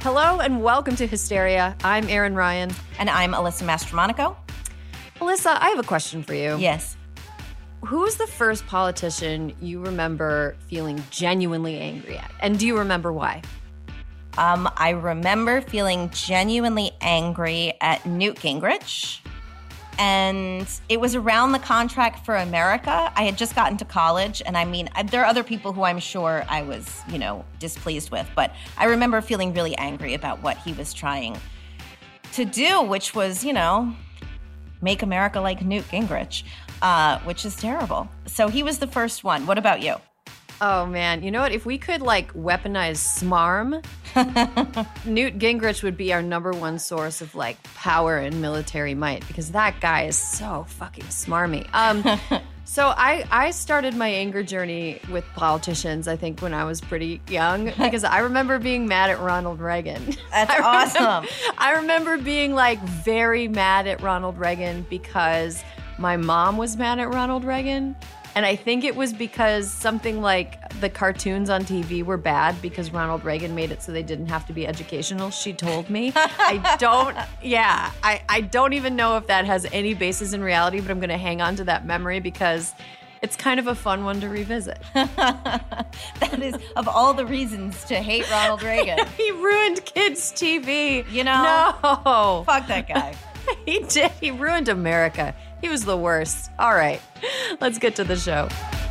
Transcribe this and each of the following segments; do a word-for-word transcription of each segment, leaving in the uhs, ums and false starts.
Hello and welcome to Hysteria. I'm Erin Ryan. And I'm Alyssa Mastromonaco. Alyssa, I have a question for you. Yes. Who's the first politician you remember feeling genuinely angry at? And do you remember why? Um, I remember feeling genuinely angry at Newt Gingrich. And it was around the Contract for America. I had just gotten to college. And I mean, there are other people who I'm sure I was, you know, displeased with. But I remember feeling really angry about what he was trying to do, which was, you know, make America like Newt Gingrich, uh, which is terrible. So he was the first one. What about you? Oh, man. You know what? If we could, like, weaponize SMARM, Newt Gingrich would be our number one source of, like, power and military might, because that guy is so fucking smarmy. Um, so I, I started my anger journey with politicians, I think, when I was pretty young, because I remember being mad at Ronald Reagan. That's I awesome. Remember, I remember being, like, very mad at Ronald Reagan because my mom was mad at Ronald Reagan. And I think it was because something like the cartoons on T V were bad because Ronald Reagan made it so they didn't have to be educational. She told me. I don't, yeah, I, I don't even know if that has any basis in reality, but I'm going to hang on to that memory because it's kind of a fun one to revisit. That is, of all the reasons to hate Ronald Reagan. He ruined kids' T V. You know? No. Fuck that guy. He did. He ruined America. He was the worst. All right, let's get to the show.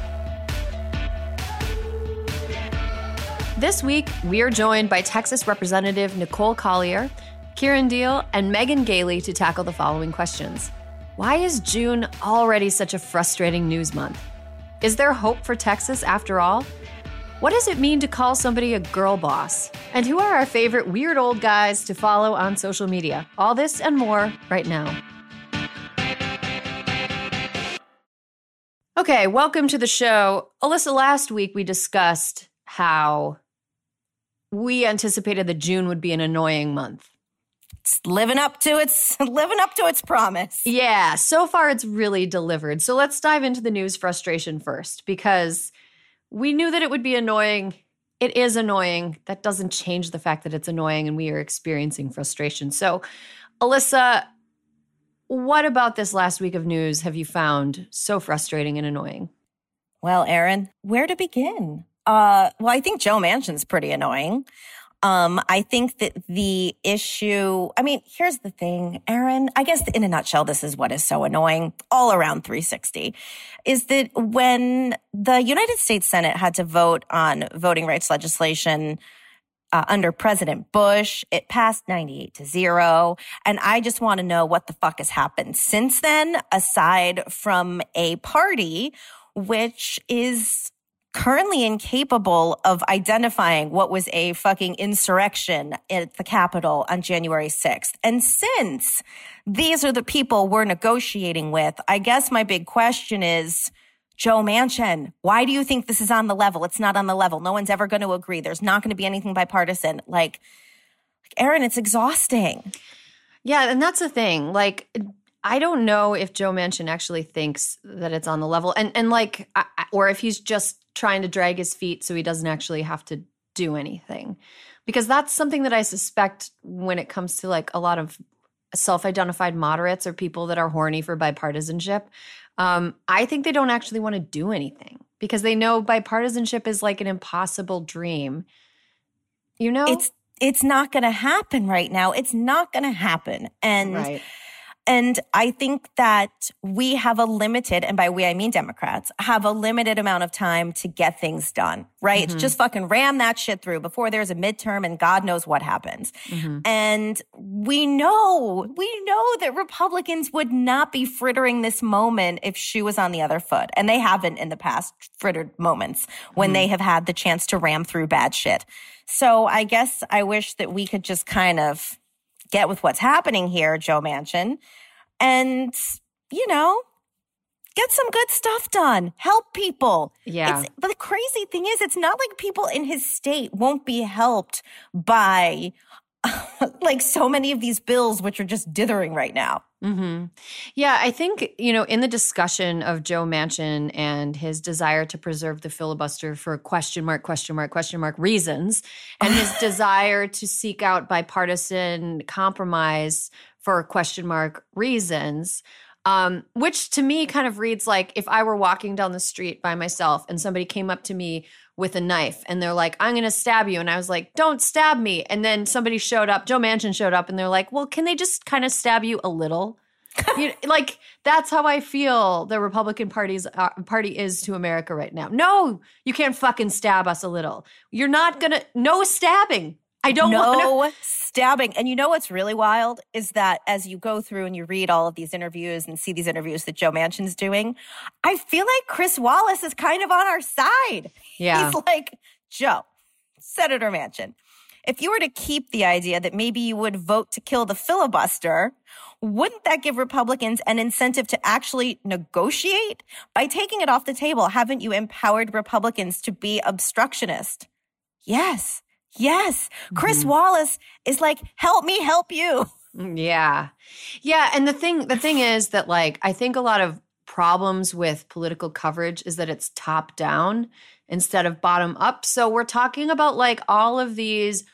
This week, we are joined by Texas Representative Nicole Collier, Kieran Deal, and Megan Gailey to tackle the following questions. Why is June already such a frustrating news month? Is there hope for Texas after all? What does it mean to call somebody a girl boss? And who are our favorite weird old guys to follow on social media? All this and more right now. Okay, welcome to the show. Alyssa, last week we discussed how we anticipated that June would be an annoying month. It's living up to its living up to its promise. Yeah, so far it's really delivered. So let's dive into the news frustration first, because we knew that it would be annoying. It is annoying. That doesn't change the fact that it's annoying and we are experiencing frustration. So, Alyssa, what about this last week of news have you found so frustrating and annoying? Well, Erin, where to begin? Uh, well, I think Joe Manchin's pretty annoying. Um, I think that the issue, I mean, here's the thing, Erin, I guess in a nutshell, this is what is so annoying all around three sixty, is that when the United States Senate had to vote on voting rights legislation Uh, under President Bush, it passed ninety-eight to zero. And I just want to know what the fuck has happened since then, aside from a party which is currently incapable of identifying what was a fucking insurrection at the Capitol on January sixth. And since these are the people we're negotiating with, I guess my big question is, Joe Manchin, why do you think this is on the level? It's not on the level. No one's ever going to agree. There's not going to be anything bipartisan. Like, like, Erin, it's exhausting. Yeah, and that's the thing. Like, I don't know if Joe Manchin actually thinks that it's on the level, and and like, I, or if he's just trying to drag his feet so he doesn't actually have to do anything, because that's something that I suspect when it comes to like a lot of self-identified moderates or people that are horny for bipartisanship. Um, I think they don't actually want to do anything because they know bipartisanship is like an impossible dream. You know? It's it's not going to happen right now. It's not going to happen. And right. And I think that we have a limited, and by we I mean Democrats, have a limited amount of time to get things done, right? Mm-hmm. It's just fucking ram that shit through before there's a midterm and God knows what happens. Mm-hmm. And we know, we know that Republicans would not be frittering this moment if shoe was on the other foot. And they haven't in the past frittered moments when mm-hmm. they have had the chance to ram through bad shit. So I guess I wish that we could just kind of get with what's happening here, Joe Manchin, and, you know, get some good stuff done. Help people. Yeah. It's, but the crazy thing is, it's not like people in his state won't be helped by like so many of these bills, which are just dithering right now. Mm-hmm. Yeah, I think, you know, in the discussion of Joe Manchin and his desire to preserve the filibuster for question mark, question mark, question mark reasons, and his desire to seek out bipartisan compromise for question mark reasons, um, which to me kind of reads like if I were walking down the street by myself and somebody came up to me with a knife and they're like, I'm going to stab you. And I was like, don't stab me. And then somebody showed up, Joe Manchin showed up and they're like, well, can they just kind of stab you a little? you know, like, that's how I feel the Republican Party's uh, party is to America right now. No, you can't fucking stab us a little. You're not going to, no stabbing. I don't no want No stabbing. And you know what's really wild is that as you go through and you read all of these interviews and see these interviews that Joe Manchin's doing, I feel like Chris Wallace is kind of on our side. Yeah. He's like, Joe, Senator Manchin, if you were to keep the idea that maybe you would vote to kill the filibuster, wouldn't that give Republicans an incentive to actually negotiate? By taking it off the table, haven't you empowered Republicans to be obstructionist? Yes. Yes. Chris mm-hmm. Wallace is like, help me help you. Yeah. Yeah. And the thing, the thing is that, like, I think a lot of problems with political coverage is that it's top down instead of bottom up. So we're talking about like all of these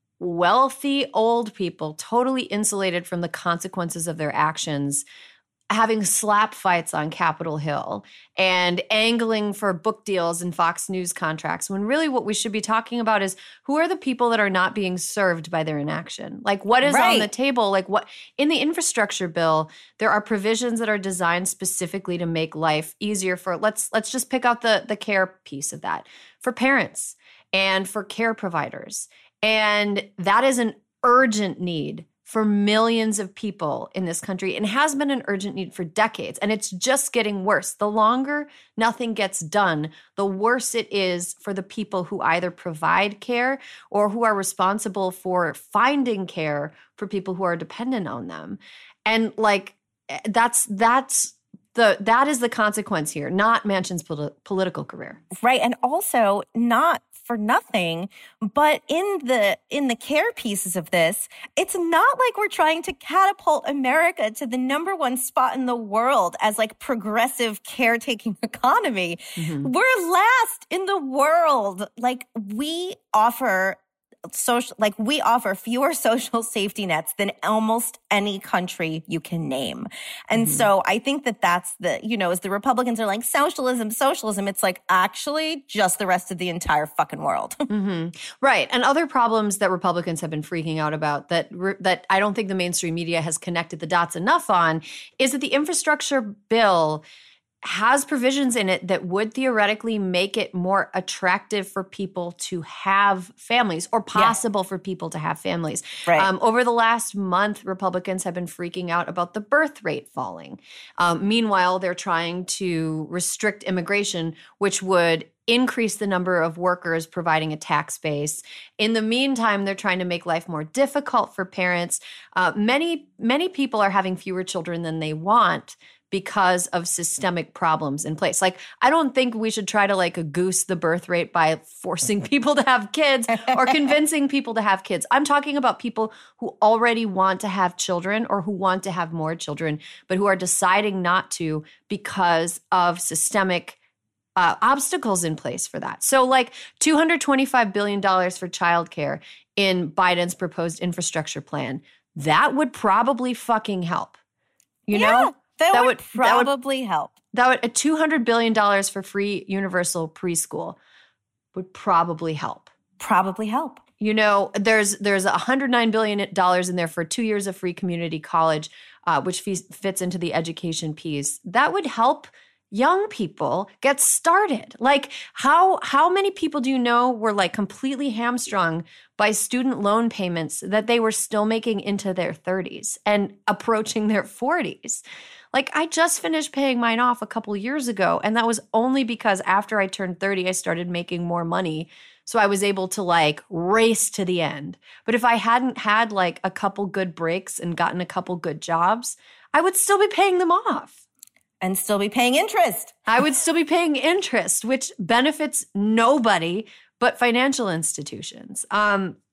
wealthy old people, totally insulated from the consequences of their actions, having slap fights on Capitol Hill and angling for book deals and Fox News contracts, when really what we should be talking about is who are the people that are not being served by their inaction? Like, what is right. on the table? Like, what in the infrastructure bill, there are provisions that are designed specifically to make life easier for, let's let's just pick out the the care piece of that, for parents and for care providers. And that is an urgent need for millions of people in this country, and has been an urgent need for decades. And it's just getting worse. The longer nothing gets done, the worse it is for the people who either provide care or who are responsible for finding care for people who are dependent on them. And like, that's, that's, The, that is the consequence here, not Manchin's pol- political career. Right. And also not for nothing, but in the in the care pieces of this, it's not like we're trying to catapult America to the number one spot in the world as like progressive caretaking economy. Mm-hmm. We're last in the world. Like, we offer social, like we offer fewer social safety nets than almost any country you can name. And mm-hmm. so I think that that's the, you know, as the Republicans are like socialism, socialism, it's like actually just the rest of the entire fucking world. Mm-hmm. Right. And other problems that Republicans have been freaking out about that, that I don't think the mainstream media has connected the dots enough on is that the infrastructure bill has provisions in it that would theoretically make it more attractive for people to have families, or possible yeah. for people to have families. Right. Um, over the last month, Republicans have been freaking out about the birth rate falling. Um, meanwhile, they're trying to restrict immigration, which would increase the number of workers providing a tax base. In the meantime, they're trying to make life more difficult for parents. Uh, many, many people are having fewer children than they want because of systemic problems in place. Like, I don't think we should try to like a goose the birth rate by forcing people to have kids or convincing people to have kids. I'm talking about people who already want to have children or who want to have more children, but who are deciding not to because of systemic uh, obstacles in place for that. So like two hundred twenty-five billion dollars for childcare in Biden's proposed infrastructure plan, that would probably fucking help. You yeah. know? That, that would probably that would, help. That would, a two hundred billion dollars for free universal preschool would probably help. Probably help. You know, there's there's one hundred nine billion dollars in there for two years of free community college, uh, which f- fits into the education piece. That would help young people get started. Like, how how many people do you know were like completely hamstrung by student loan payments that they were still making into their thirties and approaching their forties? Like, I just finished paying mine off a couple years ago, and that was only because after I turned thirty, I started making more money. So I was able to like race to the end. But if I hadn't had like a couple good breaks and gotten a couple good jobs, I would still be paying them off. And still be paying interest. I would still be paying interest, which benefits nobody but financial institutions. Um,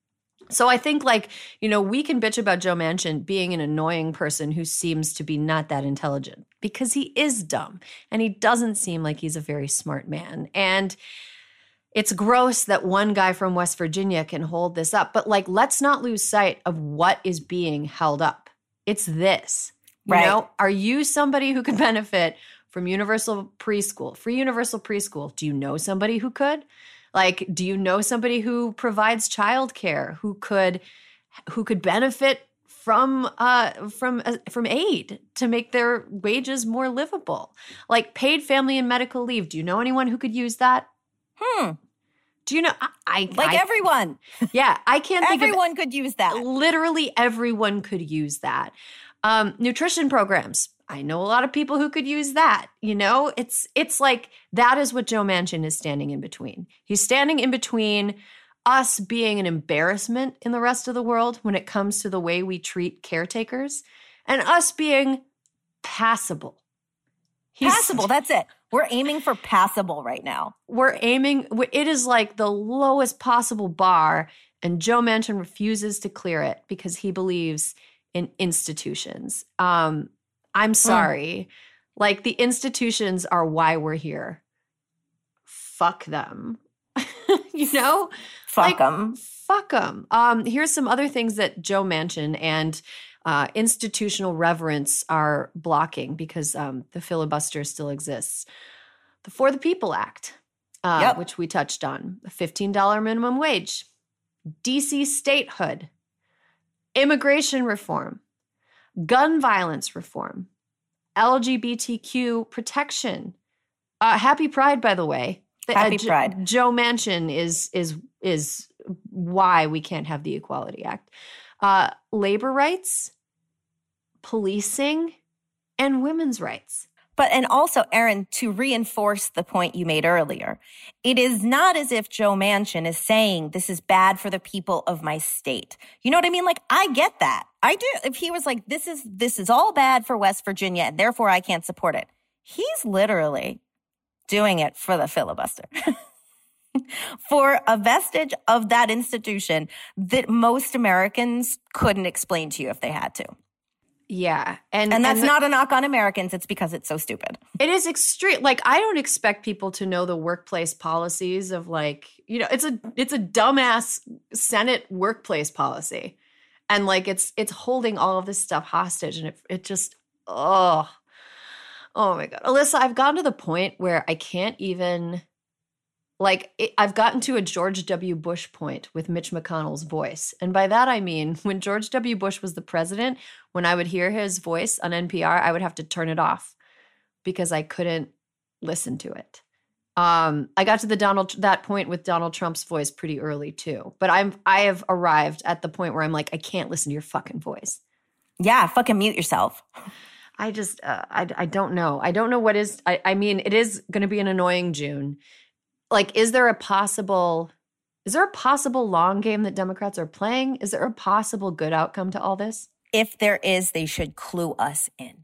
So I think, like, you know, we can bitch about Joe Manchin being an annoying person who seems to be not that intelligent, because he is dumb and he doesn't seem like he's a very smart man. And it's gross that one guy from West Virginia can hold this up. But, like, let's not lose sight of what is being held up. It's this. You Right. know, are you somebody who could benefit from universal preschool, free universal preschool? Do you know somebody who could? Like, do you know somebody who provides childcare who could who could benefit from uh, from uh, from aid to make their wages more livable? Like paid family and medical leave. Do you know anyone who could use that? Hmm. Do you know? I, I Like I, everyone. Yeah, I can't think of Everyone could use that. literally everyone could use that. Um, nutrition programs. I know a lot of people who could use that. You know, it's it's like that is what Joe Manchin is standing in between. He's standing in between us being an embarrassment in the rest of the world when it comes to the way we treat caretakers, and us being passable. He's, Passable. That's it. We're aiming for passable right now. We're aiming, it is like the lowest possible bar, and Joe Manchin refuses to clear it because he believes in institutions. Um, I'm sorry. Mm. Like, the institutions are why we're here. Fuck them. You know? Fuck like, them. Fuck them. Um, here's some other things that Joe Manchin and uh, institutional reverence are blocking because um, the filibuster still exists. The For the People Act, uh, yep. which we touched on, the fifteen dollars minimum wage, D C statehood, immigration reform, gun violence reform, L G B T Q protection. Uh, happy Pride, by the way. Happy uh, Pride. J- Joe Manchin is is is why we can't have the Equality Act. Uh, labor rights, policing, and women's rights. But, and also, Erin, to reinforce the point you made earlier, it is not as if Joe Manchin is saying this is bad for the people of my state. You know what I mean? Like, I get that. I do. If he was like, this is, this is all bad for West Virginia and therefore I can't support it. He's literally doing it for the filibuster. For a vestige of that institution that most Americans couldn't explain to you if they had to. Yeah. And, and that's and the, not a knock on Americans. It's because it's so stupid. It is extreme. Like, I don't expect people to know the workplace policies of, like, you know, it's a it's a dumbass Senate workplace policy. And, like, it's it's holding all of this stuff hostage. And it it just, oh, oh my God. Alyssa, I've gotten to the point where I can't even, like, it, I've gotten to a George W. Bush point with Mitch McConnell's voice. And by that, I mean, when George W. Bush was the president, when I would hear his voice on N P R, I would have to turn it off because I couldn't listen to it. Um, I got to the Donald that point with Donald Trump's voice pretty early too. But I'm I have arrived at the point where I'm like, I can't listen to your fucking voice. Yeah, fucking mute yourself. I just, uh, I, I don't know. I don't know what is, I, I mean, it is going to be an annoying June. Like, is there a possible, is there a possible long game that Democrats are playing? Is there a possible good outcome to all this? If there is, they should clue us in.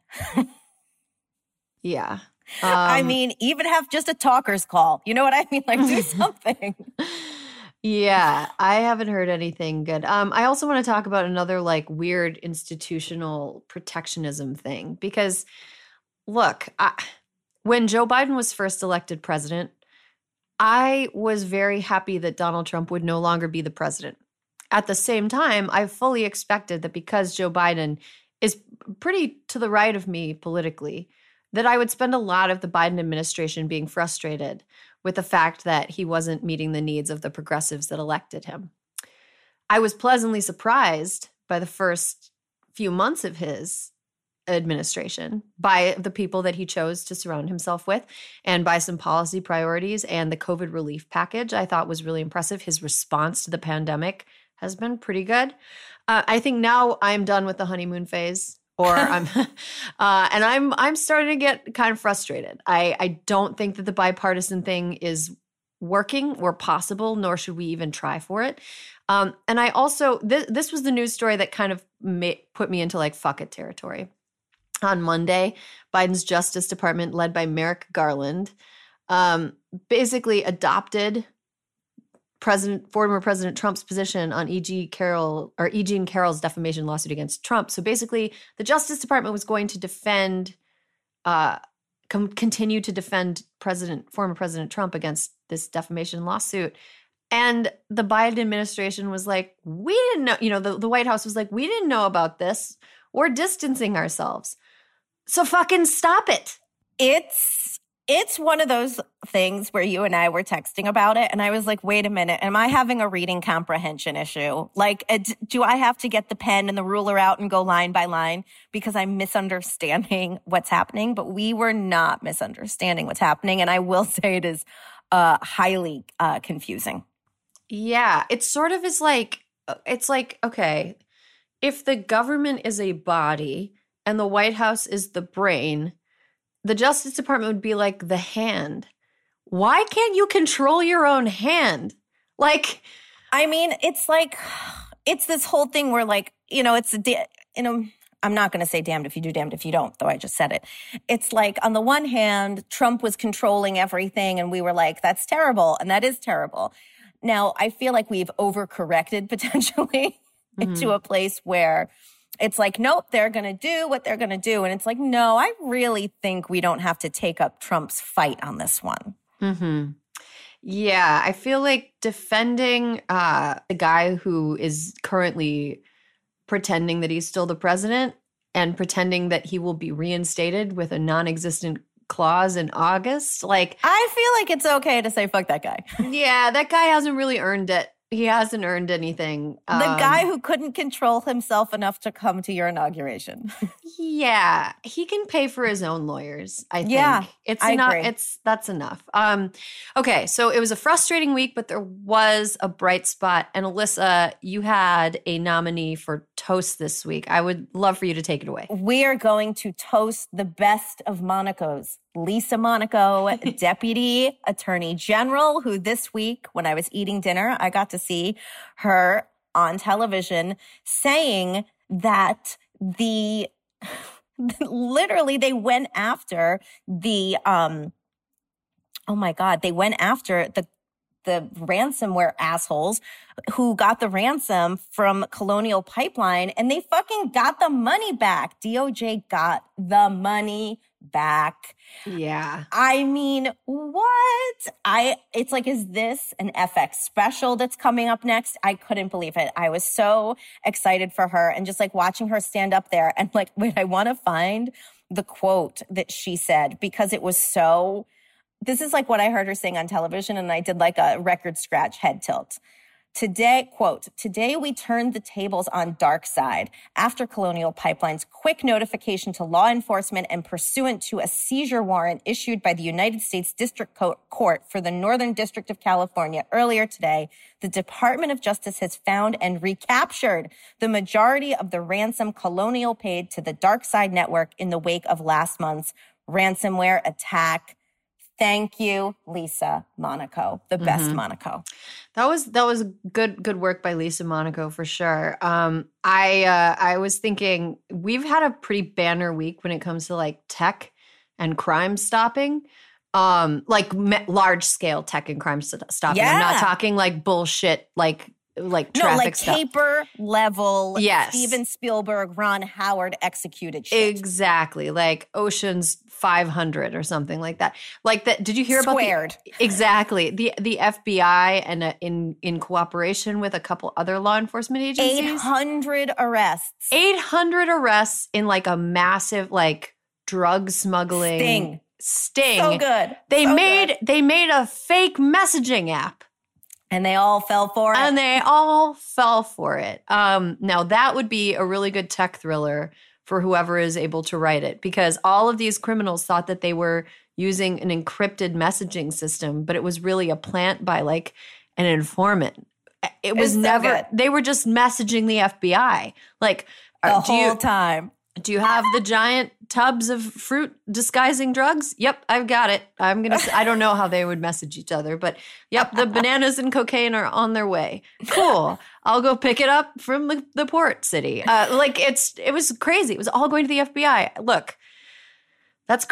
Yeah. Um, I mean, even have just a talker's call. You know what I mean? Like, do something. Yeah, I haven't heard anything good. Um, I also want to talk about another, like, weird institutional protectionism thing. Because, look, I, when Joe Biden was first elected president, I was very happy that Donald Trump would no longer be the president. At the same time, I fully expected that because Joe Biden is pretty to the right of me politically, that I would spend a lot of the Biden administration being frustrated with the fact that he wasn't meeting the needs of the progressives that elected him. I was pleasantly surprised by the first few months of his administration, by the people that he chose to surround himself with, and by some policy priorities, and the COVID relief package I thought was really impressive. His response to the pandemic has been pretty good. Uh, I think now I'm done with the honeymoon phase, or I'm, uh, and I'm I'm starting to get kind of frustrated. I I don't think that the bipartisan thing is working or possible, nor should we even try for it. Um, and I also th- this was the news story that kind of ma- put me into, like, fuck it territory. On Monday, Biden's Justice Department, led by Merrick Garland, um, basically adopted President former President Trump's position on E G Carroll or E. Jean Carroll's defamation lawsuit against Trump. So basically, the Justice Department was going to defend, uh, com- continue to defend President former President Trump against this defamation lawsuit. And the Biden administration was like, we didn't know, you know, the, the White House was like, we didn't know about this. We're distancing ourselves. So fucking stop it. It's it's one of those things where you and I were texting about it. And I was like, wait a minute, am I having a reading comprehension issue? Like, do I have to get the pen and the ruler out and go line by line because I'm misunderstanding what's happening? But we were not misunderstanding what's happening. And I will say it is uh, highly uh, confusing. Yeah, it sort of is like, it's like, okay, if the government is a body and the White House is the brain, the Justice Department would be like the hand. Why can't you control your own hand? Like, I mean, it's like, it's this whole thing where like, you know, it's, a, you know, I'm not going to say damned if you do, damned if you don't, though I just said it. It's like, on the one hand, Trump was controlling everything and we were like, that's terrible. And that is terrible. Now, I feel like we've overcorrected potentially mm-hmm. into a place where it's like, nope, they're going to do what they're going to do. And it's like, no, I really think we don't have to take up Trump's fight on this one. Mm-hmm. Yeah, I feel like defending uh, the guy who is currently pretending that he's still the president and pretending that he will be reinstated with a non-existent clause in August. Like, I feel like it's okay to say, fuck that guy. Yeah, that guy hasn't really earned it. He hasn't earned anything. The um, guy who couldn't control himself enough to come to your inauguration. Yeah, he can pay for his own lawyers, I think. Yeah, it's I enough. agree. It's that's enough. Um, okay, so it was a frustrating week, but there was a bright spot. And Alyssa, you had a nominee for Toast this week. I would love for you to take it away. We are going to toast the best of Monacos. Lisa Monaco, Deputy Attorney General, who this week, when I was eating dinner, I got to see her on television saying that the, literally they went after the, um, oh my God, they went after the the ransomware assholes who got the ransom from Colonial Pipeline, and they fucking got the money back. D O J got the money back. Yeah. I mean, what? I, it's like, is this an F X special that's coming up next? I couldn't believe it. I was so excited for her and just like watching her stand up there and like, wait, I want to find the quote that she said because it was so, this is like what I heard her saying on television, and I did like a record scratch head tilt. Today, quote, today we turned the tables on DarkSide after Colonial Pipeline's quick notification to law enforcement and pursuant to a seizure warrant issued by the United States District Court for the Northern District of California earlier today, the Department of Justice has found and recaptured the majority of the ransom Colonial paid to the DarkSide network in the wake of last month's ransomware attack. Thank you, Lisa Monaco, the best mm-hmm. Monaco. That was that was good good work by Lisa Monaco for sure. Um, I uh, I was thinking we've had a pretty banner week when it comes to like tech and crime stopping, um, like me- large scale tech and crime st- stopping. Yeah. I'm not talking like bullshit like like traffic no, like stuff. Caper level. Yes. Steven Spielberg, Ron Howard executed shit. Exactly, like Ocean's five hundred or something like that. Like that. Did you hear Squared. about the, exactly the the F B I and uh, in in cooperation with a couple other law enforcement agencies, eight hundred arrests, eight hundred arrests in like a massive like drug smuggling sting. Sting. So good. They so made good. they made a fake messaging app. And they all fell for it. And they all fell for it. Um, now, that would be a really good tech thriller for whoever is able to write it, because all of these criminals thought that they were using an encrypted messaging system, but it was really a plant by like an informant. It was so never, good. They were just messaging the F B I. Like, the do whole you, time. Do you have the giant tubs of fruit disguising drugs? Yep, I've got it. I'm going to, I don't know how they would message each other, but yep, the bananas and cocaine are on their way. Cool. I'll go pick it up from the, the port city. Uh, like it's, it was crazy. It was all going to the F B I. Look, that's great.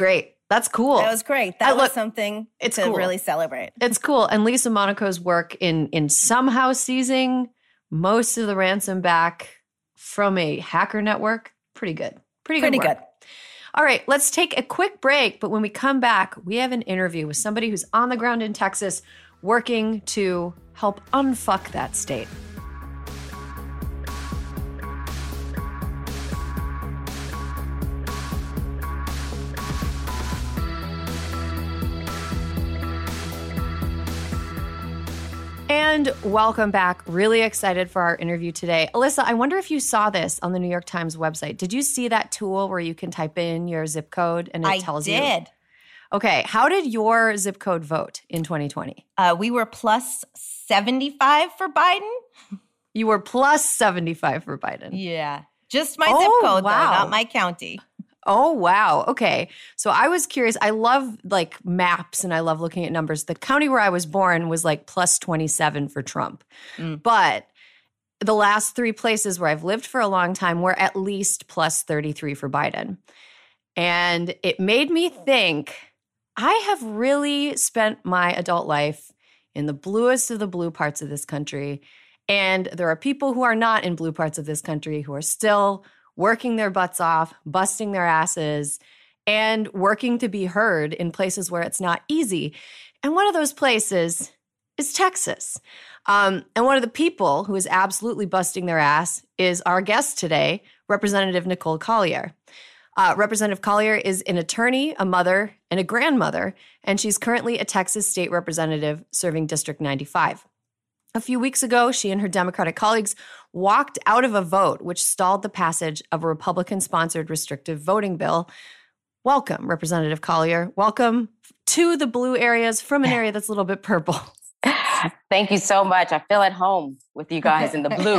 That's cool. That was great. That I, was look, something it's to cool. really celebrate. It's cool. And Lisa Monaco's work in in somehow seizing most of the ransom back from a hacker network, pretty good. Pretty good Pretty work. good. All right, let's take a quick break. But when we come back, we have an interview with somebody who's on the ground in Texas working to help unfuck that state. And welcome back. Really excited for our interview today. Alyssa, I wonder if you saw this on the New York Times website. Did you see that tool where you can type in your zip code and it I tells you? I did. Okay. How did your zip code vote in twenty twenty? Uh, we were plus seventy-five for Biden. You were plus seventy-five for Biden. Yeah. Just my Oh, zip code, wow. though, not my county. Oh, wow. Okay. So I was curious. I love like maps and I love looking at numbers. The county where I was born was like plus twenty-seven for Trump. Mm. But the last three places where I've lived for a long time were at least plus thirty-three for Biden. And it made me think, I have really spent my adult life in the bluest of the blue parts of this country. And there are people who are not in blue parts of this country who are still working their butts off, busting their asses, and working to be heard in places where it's not easy. And one of those places is Texas. Um, and one of the people who is absolutely busting their ass is our guest today, Representative Nicole Collier. Uh, Representative Collier is an attorney, a mother, and a grandmother, and she's currently a Texas state representative serving District ninety-five. A few weeks ago, she and her Democratic colleagues walked out of a vote which stalled the passage of a Republican-sponsored restrictive voting bill. Welcome, Representative Collier. Welcome to the blue areas from an area that's a little bit purple. Thank you so much. I feel at home with you guys in the blue.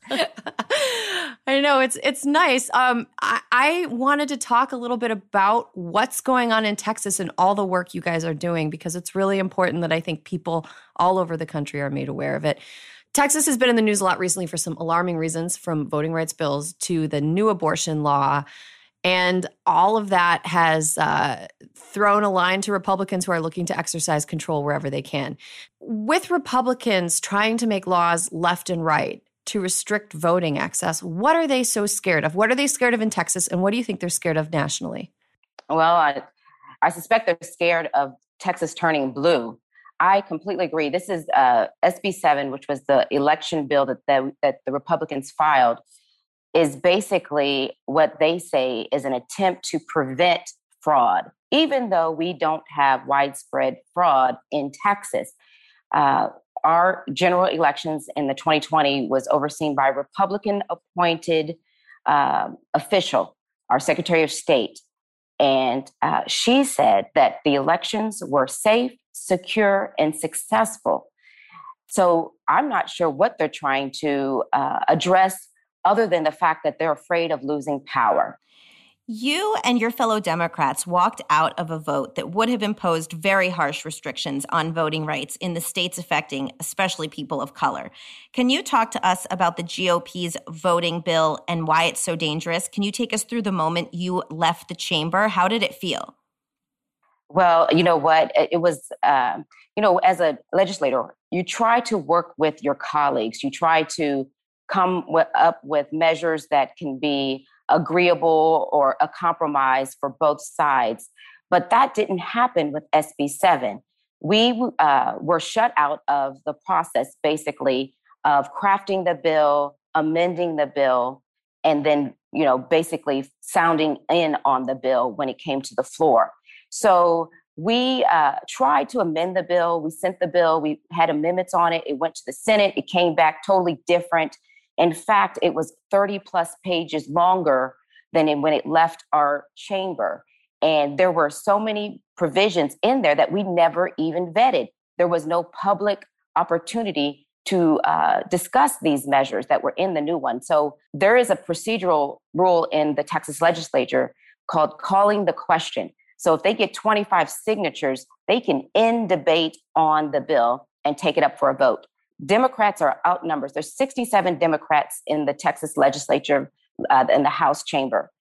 I know, it's it's nice. Um, I, I wanted to talk a little bit about what's going on in Texas and all the work you guys are doing, because it's really important that I think people all over the country are made aware of it. Texas has been in the news a lot recently for some alarming reasons, from voting rights bills to the new abortion law. And all of that has uh, thrown a line to Republicans who are looking to exercise control wherever they can. With Republicans trying to make laws left and right to restrict voting access, what are they so scared of? What are they scared of in Texas, and what do you think they're scared of nationally? Well, I, I suspect they're scared of Texas turning blue. I completely agree. This is uh, S B seven, which was the election bill that the, that the Republicans filed, is basically what they say is an attempt to prevent fraud, even though we don't have widespread fraud in Texas. Uh, our general elections in the twenty twenty was overseen by a Republican-appointed um, official, our Secretary of State. And uh, she said that the elections were safe, secure, and successful. So I'm not sure what they're trying to uh, address other than the fact that they're afraid of losing power. You and your fellow Democrats walked out of a vote that would have imposed very harsh restrictions on voting rights in the states affecting especially people of color. Can you talk to us about the G O P's voting bill and why it's so dangerous? Can you take us through the moment you left the chamber? How did it feel? Well, you know what? It was, um, you know, as a legislator, you try to work with your colleagues. You try to come w- up with measures that can be agreeable or a compromise for both sides. But that didn't happen with S B seven. We uh, were shut out of the process, basically, of crafting the bill, amending the bill, and then, you know, basically sounding in on the bill when it came to the floor. So we uh, tried to amend the bill. We sent the bill. We had amendments on it. It went to the Senate. It came back totally different. In fact, it was thirty plus pages longer than it, when it left our chamber. And there were so many provisions in there that we never even vetted. There was no public opportunity to uh, discuss these measures that were in the new one. So there is a procedural rule in the Texas legislature called calling the question. So if they get twenty-five signatures, they can end debate on the bill and take it up for a vote. Democrats are outnumbered. There's sixty-seven Democrats in the Texas legislature, uh, in the House chamber.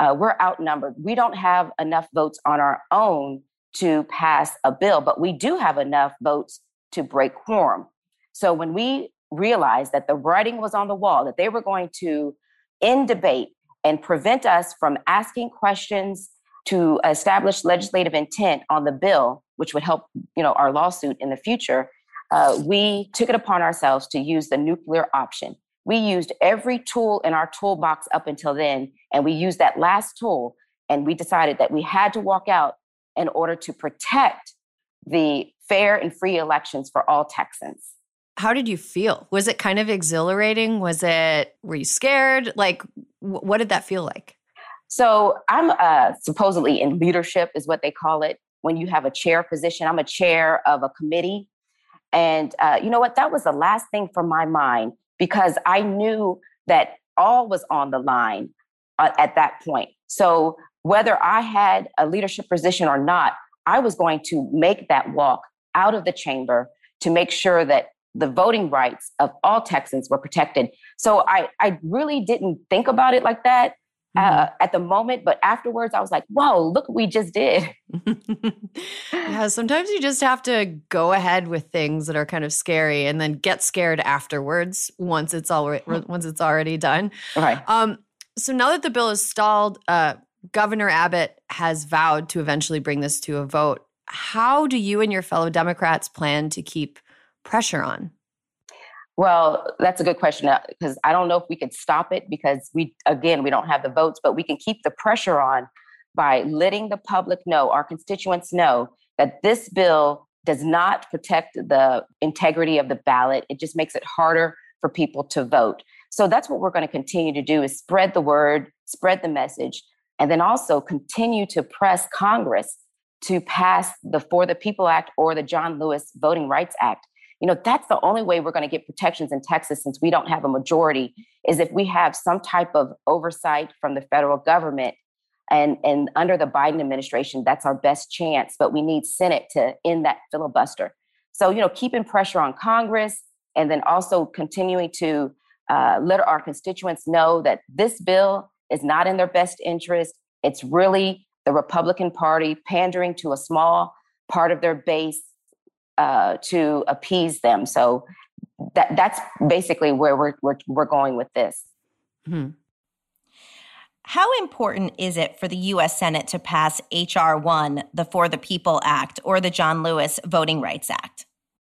Uh, we're outnumbered. We don't have enough votes on our own to pass a bill, but we do have enough votes to break quorum. So when we realized that the writing was on the wall, that they were going to end debate and prevent us from asking questions to establish legislative intent on the bill, which would help, you know, our lawsuit in the future, uh, we took it upon ourselves to use the nuclear option. We used every tool in our toolbox up until then, and we used that last tool, and we decided that we had to walk out in order to protect the fair and free elections for all Texans. How did you feel? Was it kind of exhilarating? Was it, were you scared? Like, w- what did that feel like? So I'm uh, supposedly in leadership is what they call it. When you have a chair position, I'm a chair of a committee. And uh, you know what? That was the last thing from my mind, because I knew that all was on the line uh, at that point. So whether I had a leadership position or not, I was going to make that walk out of the chamber to make sure that the voting rights of all Texans were protected. So I, I really didn't think about it like that uh, mm-hmm. at the moment. But afterwards, I was like, whoa, look what we just did. Yeah, sometimes you just have to go ahead with things that are kind of scary and then get scared afterwards once it's already, once it's already done. Right. Um, so now that the bill is stalled, uh, Governor Abbott has vowed to eventually bring this to a vote. How do you and your fellow Democrats plan to keep pressure on? Well, that's a good question, because I don't know if we could stop it because we, again, we don't have the votes, but we can keep the pressure on by letting the public know, our constituents know, that this bill does not protect the integrity of the ballot. It just makes it harder for people to vote. So that's what we're going to continue to do, is spread the word, spread the message, and then also continue to press Congress to pass the For the People Act or the John Lewis Voting Rights Act. You know, that's the only way we're going to get protections in Texas, since we don't have a majority, is if we have some type of oversight from the federal government. And, and under the Biden administration, that's our best chance. But we need Senate to end that filibuster. So, you know, keeping pressure on Congress, and then also continuing to uh, let our constituents know that this bill is not in their best interest. It's really the Republican Party pandering to a small part of their base uh, to appease them. So that that's basically where we're we're, we're going with this. Hmm. How important is it for the U S Senate to pass H R one, the For the People Act, or the John Lewis Voting Rights Act?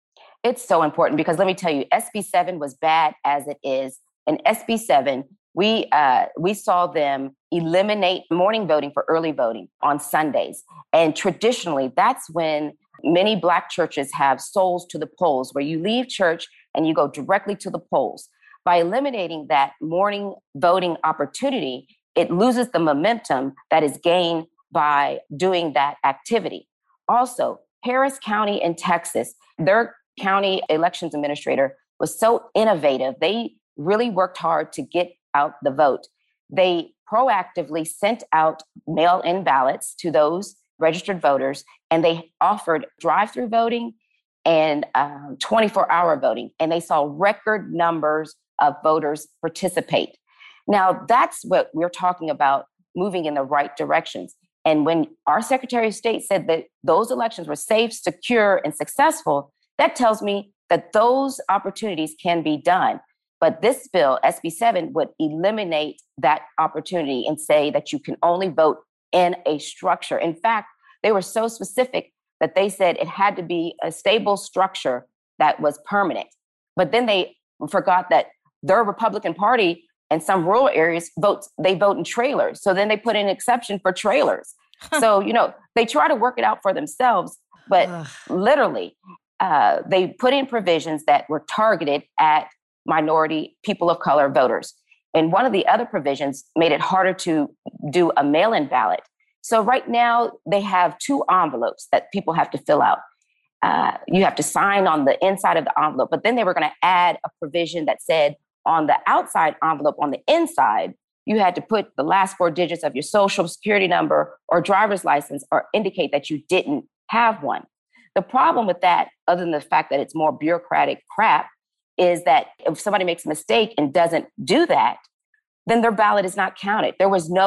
It's so important, because let me tell you, S B seven was bad as it is. In S B seven, we uh, we saw them eliminate morning voting for early voting on Sundays. And traditionally, that's when many Black churches have souls to the polls, where you leave church and you go directly to the polls. By eliminating that morning voting opportunity, it loses the momentum that is gained by doing that activity. Also, Harris County in Texas, their county elections administrator was so innovative. They really worked hard to get out the vote. They proactively sent out mail-in ballots to those registered voters, and they offered drive-through voting and um, twenty-four hour voting. And they saw record numbers of voters participate. Now, that's what we're talking about, moving in the right directions. And when our Secretary of State said that those elections were safe, secure, and successful, that tells me that those opportunities can be done. But this bill, S B seven, would eliminate that opportunity and say that you can only vote in a structure. In fact, they were so specific that they said it had to be a stable structure that was permanent. But then they forgot that their Republican Party in some rural areas votes, they vote in trailers. So then they put in an exception for trailers. So, you know, they try to work it out for themselves, but Ugh. literally uh, they put in provisions that were targeted at minority, people of color voters. And one of the other provisions made it harder to do a mail-in ballot. So right now they have two envelopes that people have to fill out. Uh, you have to sign on the inside of the envelope, but then they were going to add a provision that said on the outside envelope, on the inside, you had to put the last four digits of your social security number or driver's license or indicate that you didn't have one. The problem with that, other than the fact that it's more bureaucratic crap, is that if somebody makes a mistake and doesn't do that, then their ballot is not counted. There was no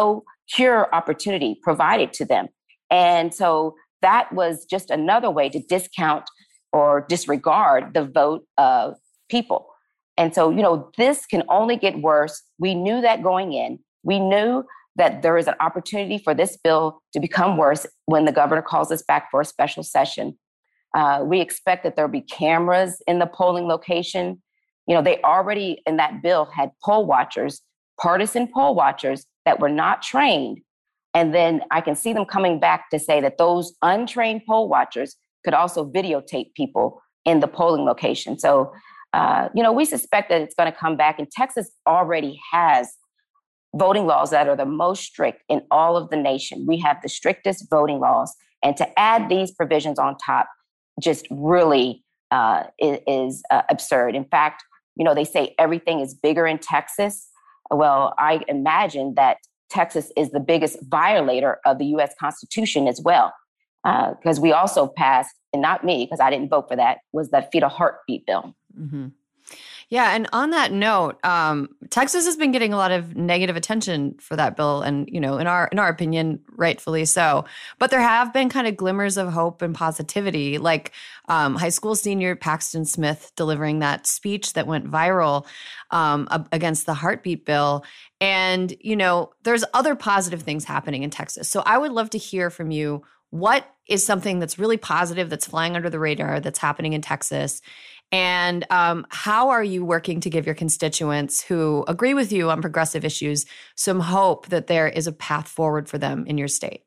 secure opportunity provided to them. And so that was just another way to discount or disregard the vote of people. And so, you know, this can only get worse. We knew that going in. We knew that there is an opportunity for this bill to become worse when the governor calls us back for a special session. Uh, we expect that there'll be cameras in the polling location. You know, they already in that bill had poll watchers, partisan poll watchers that were not trained. And then I can see them coming back to say that those untrained poll watchers could also videotape people in the polling location. So, uh, you know, we suspect that it's going to come back. And Texas already has voting laws that are the most strict in all of the nation. We have the strictest voting laws. And to add these provisions on top just really uh, is, is uh, absurd. In fact, you know, they say everything is bigger in Texas. Well, I imagine that Texas is the biggest violator of the U S Constitution as well. Because uh, we also passed, and not me, because I didn't vote for that, was the fetal heartbeat bill. Mm-hmm. Yeah, and on that note, um, Texas has been getting a lot of negative attention for that bill, and you know, in our in our opinion, rightfully so. But there have been kind of glimmers of hope and positivity, like um, high school senior Paxton Smith delivering that speech that went viral um, against the heartbeat bill. And you know, there's other positive things happening in Texas. So I would love to hear from you. What is something that's really positive, that's flying under the radar, that's happening in Texas? And um, how are you working to give your constituents who agree with you on progressive issues some hope that there is a path forward for them in your state?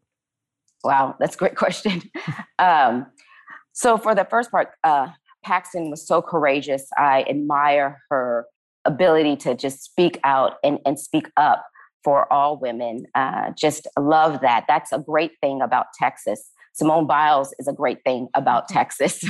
Wow, that's a great question. um, so for the first part, uh, Paxton was so courageous. I admire her ability to just speak out and, and speak up for all women. Uh, just love that. That's a great thing about Texas. Simone Biles is a great thing about Texas.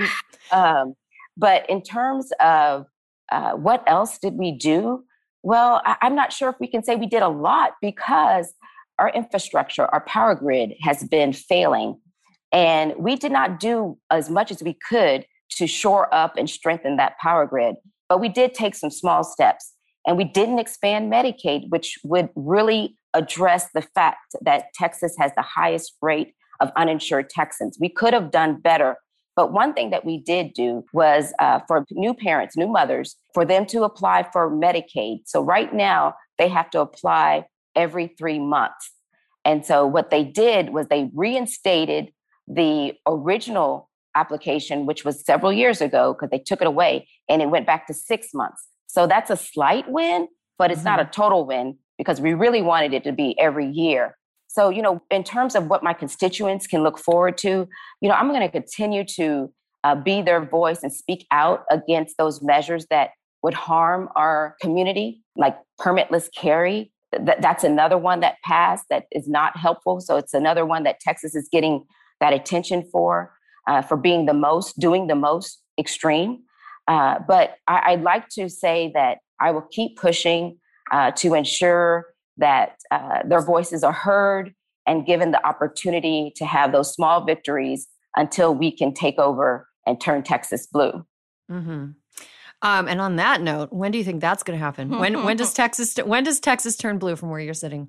um, But in terms of uh, what else did we do? Well, I- I'm not sure if we can say we did a lot because our infrastructure, our power grid has been failing. And we did not do as much as we could to shore up and strengthen that power grid. But we did take some small steps. And we didn't expand Medicaid, which would really address the fact that Texas has the highest rate of uninsured Texans. We could have done better. But one thing that we did do was uh, for new parents, new mothers, for them to apply for Medicaid. So right now, they have to apply every three months. And so what they did was they reinstated the original application, which was several years ago, because they took it away, and it went back to six months. So that's a slight win, but it's mm-hmm. not a total win because we really wanted it to be every year. So, you know, in terms of what my constituents can look forward to, you know, I'm going to continue to uh, be their voice and speak out against those measures that would harm our community, like permitless carry. Th- that's another one that passed that is not helpful. So it's another one that Texas is getting that attention for, uh, for being the most, doing the most extreme. Uh, but I- I'd like to say that I will keep pushing uh, to ensure that uh, their voices are heard and given the opportunity to have those small victories until we can take over and turn Texas blue. Mm-hmm. Um, and on that note, when do you think that's going to happen? When when does Texas when does Texas turn blue from where you're sitting?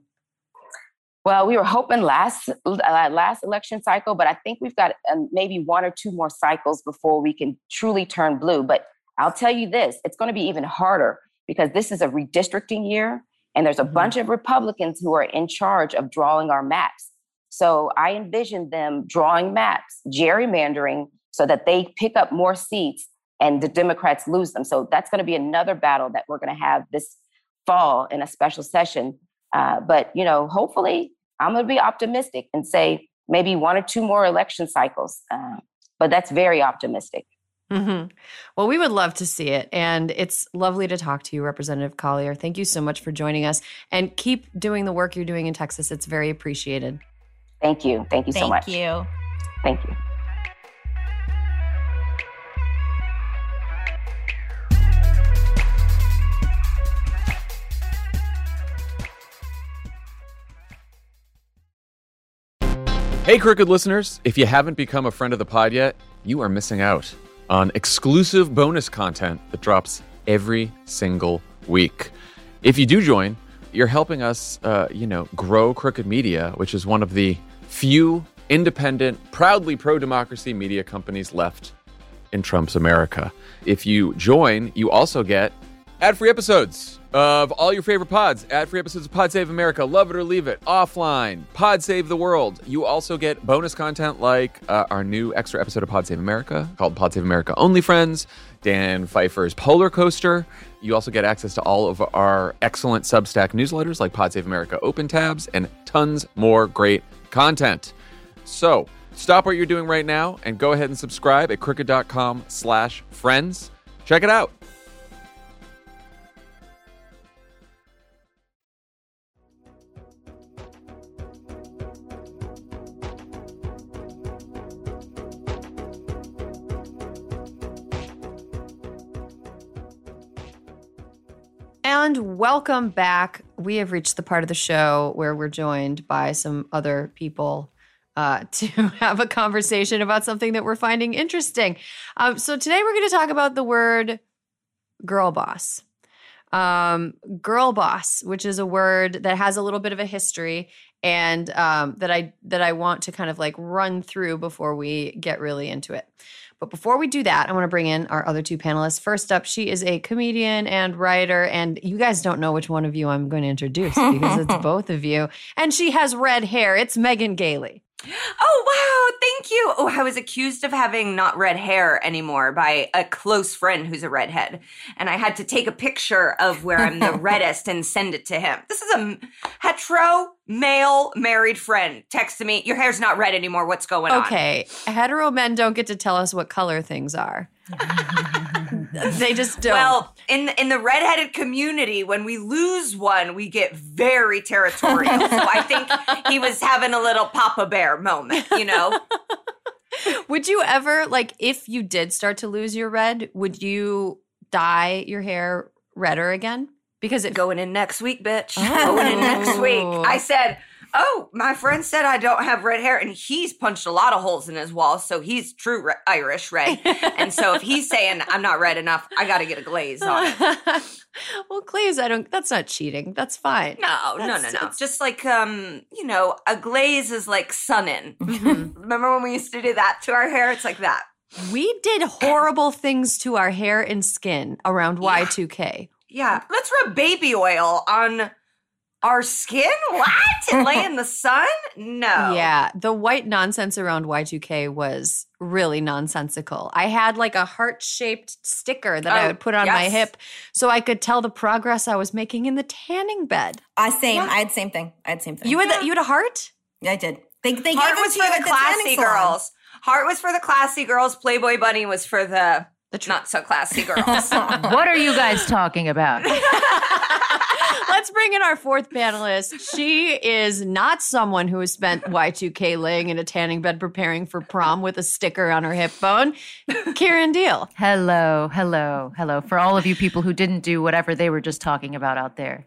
Well, we were hoping last uh, last election cycle, but I think we've got um, maybe one or two more cycles before we can truly turn blue. But I'll tell you this, it's going to be even harder because this is a redistricting year. And there's a mm-hmm. bunch of Republicans who are in charge of drawing our maps. So I envision them drawing maps, gerrymandering so that they pick up more seats and the Democrats lose them. So that's going to be another battle that we're going to have this fall in a special session. Uh, but, you know, hopefully I'm going to be optimistic and say maybe one or two more election cycles. Uh, but that's very optimistic. Mm-hmm. Well, we would love to see it. And it's lovely to talk to you, Representative Collier. Thank you so much for joining us. And keep doing the work you're doing in Texas. It's very appreciated. Thank you. Thank you so much. Thank you. Thank you. Hey, Crooked listeners. If you haven't become a friend of the pod yet, you are missing out on exclusive bonus content that drops every single week. If you do join, you're helping us, uh, you know, grow Crooked Media, which is one of the few independent, proudly pro-democracy media companies left in Trump's America. If you join, you also get ad-free episodes of all your favorite pods, ad-free episodes of Pod Save America, Love It or Leave It, Offline, Pod Save the World. You also get bonus content like uh, our new extra episode of Pod Save America called Pod Save America Only Friends, Dan Pfeiffer's Polar Coaster. You also get access to all of our excellent Substack newsletters like Pod Save America Open Tabs and tons more great content. So stop what you're doing right now and go ahead and subscribe at crooked.com slash friends. Check it out. And welcome back. We have reached the part of the show where we're joined by some other people uh, to have a conversation about something that we're finding interesting. Um, so today we're going to talk about the word girl boss. Um, girl boss, which is a word that has a little bit of a history and um, that I that I want to kind of like run through before we get really into it. But before we do that, I want to bring in our other two panelists. First up, she is a comedian and writer, and you guys don't know which one of you I'm going to introduce because it's both of you. And she has red hair. It's Megan Gailey. Oh, wow. Thank you. Oh, I was accused of having not red hair anymore by a close friend who's a redhead. And I had to take a picture of where I'm the reddest and send it to him. This is a hetero, male, married friend. Texted me, your hair's not red anymore. What's going on? Okay. Hetero men don't get to tell us what color things are. They just don't. Well, in in the redheaded community, when we lose one, we get very territorial. So I think he was having a little Papa Bear moment, you know? Would you ever, like, if you did start to lose your red, would you dye your hair redder again? Because it going in next week, bitch. Oh. Going in next week. I said, oh, my friend said I don't have red hair, and he's punched a lot of holes in his wall, so he's true re- Irish red. And so if he's saying I'm not red enough, I got to get a glaze on it. Well, glaze, I don't, that's not cheating. That's fine. No, That's, no, no, no. It's just like, um, you know, a glaze is like sun-in. Mm-hmm. Remember when we used to do that to our hair? It's like that. We did horrible things to our hair and skin around Yeah. Y two K. Yeah. Let's rub baby oil on our skin? What? And lay in the sun? No. Yeah, the white nonsense around Y two K was really nonsensical. I had like a heart-shaped sticker that I Oh, would put on my yes. hip so I could tell the progress I was making in the tanning bed. I same. Yeah. I had same thing. I had same thing. You had the, you had a heart? Yeah, I did. They they Heart gave it was to for you the at the classy tanning salon. girls. Heart was for the classy girls. Playboy Bunny was for the, The tr- not so classy girls. What are you guys talking about? Let's bring in our fourth panelist. She is not someone who has spent Y two K laying in a tanning bed preparing for prom with a sticker on her hip bone. Kieran Deal. Hello, hello, hello. For all of you people who didn't do whatever they were just talking about out there.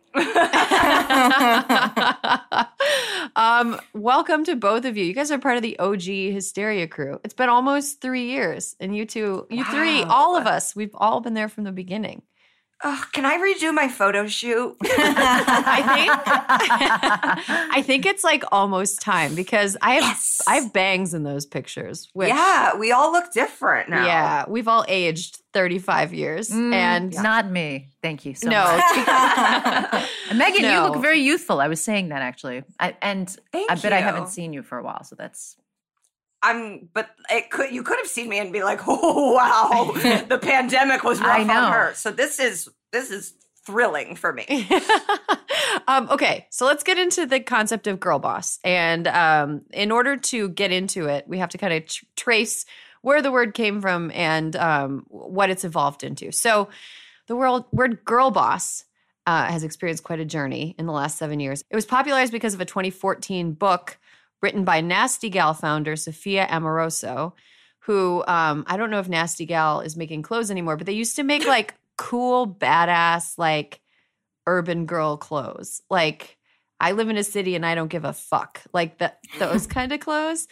um, welcome to both of you. You guys are part of the O G Hysteria crew. It's been almost three years, and you two, you Wow. three, all of us, we've all been there from the beginning. Oh, can I redo my photo shoot? I think I think it's like almost time because I have Yes. I have bangs in those pictures. Which, Yeah, we all look different now. yeah, we've all aged thirty-five years, Mm, and Not me. Thank you so no, much. it's because- And Megan, you No. look very youthful. I was saying that actually. I, and Thank I bet I you. haven't seen you for a while, so that's I'm, but it could you could have seen me and be like, oh wow, the pandemic was rough I know. on her. So this is this is thrilling for me. um, okay, so let's get into the concept of girl boss. And um, in order to get into it, we have to kind of tr- trace where the word came from and um, what it's evolved into. So the world, word girl boss uh, has experienced quite a journey in the last seven years. It was popularized because of a twenty fourteen book written by Nasty Gal founder Sophia Amoroso, who um, I don't know if Nasty Gal is making clothes anymore, but they used to make like cool, badass, like urban girl clothes. Like I live in a city and I don't give a fuck. Like that, those kind of clothes.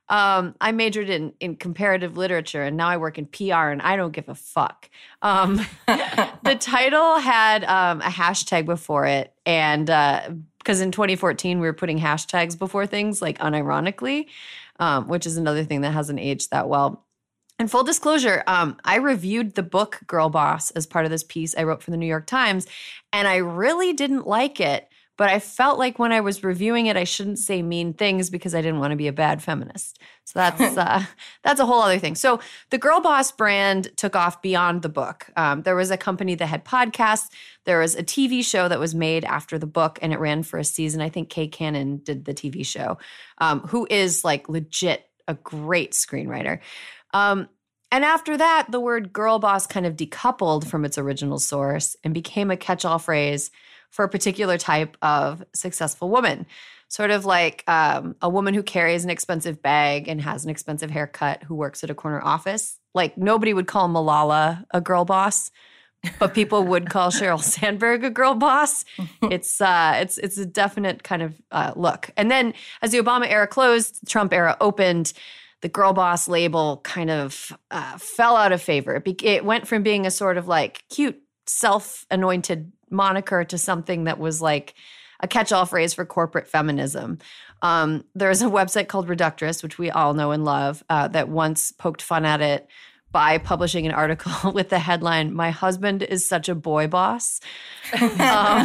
Um, I majored in in comparative literature, and now I work in P R, and I don't give a fuck. Um, the title had um, a hashtag before it, and because uh, in twenty fourteen we were putting hashtags before things, like unironically, um, which is another thing that hasn't aged that well. And full disclosure, um, I reviewed the book Girl Boss as part of this piece I wrote for the New York Times, and I really didn't like it. But I felt like when I was reviewing it, I shouldn't say mean things because I didn't want to be a bad feminist. So that's uh, that's a whole other thing. So the Girl Boss brand took off beyond the book. Um, there was a company that had podcasts. There was a T V show that was made after the book, and it ran for a season. I think Kay Cannon did the T V show, um, who is like legit a great screenwriter. Um, and after that, the word girl boss kind of decoupled from its original source and became a catch-all phrase for a particular type of successful woman, sort of like um, a woman who carries an expensive bag and has an expensive haircut who works at a corner office. Like nobody would call Malala a girl boss, but people would call Sheryl Sandberg a girl boss. It's uh, it's it's a definite kind of uh, look. And then as the Obama era closed, the Trump era opened, the girl boss label kind of uh, fell out of favor. It, be- it went from being a sort of like cute self-anointed moniker to something that was like a catch-all phrase for corporate feminism. Um, there's a website called Reductress, which we all know and love, uh, that once poked fun at it by publishing an article with the headline, "My husband is such a boy boss," um,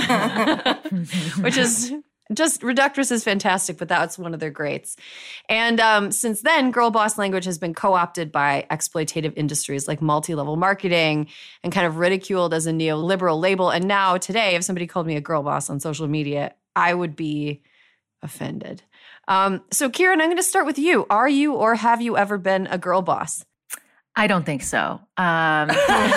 which is just, Reductress is fantastic, but that's one of their greats. And um, since then, girl boss language has been co-opted by exploitative industries like multi-level marketing and kind of ridiculed as a neoliberal label. And now today, if somebody called me a girl boss on social media, I would be offended. Um, so Kieran, I'm going to start with you. Are you or have you ever been a girl boss? I don't think so. Um,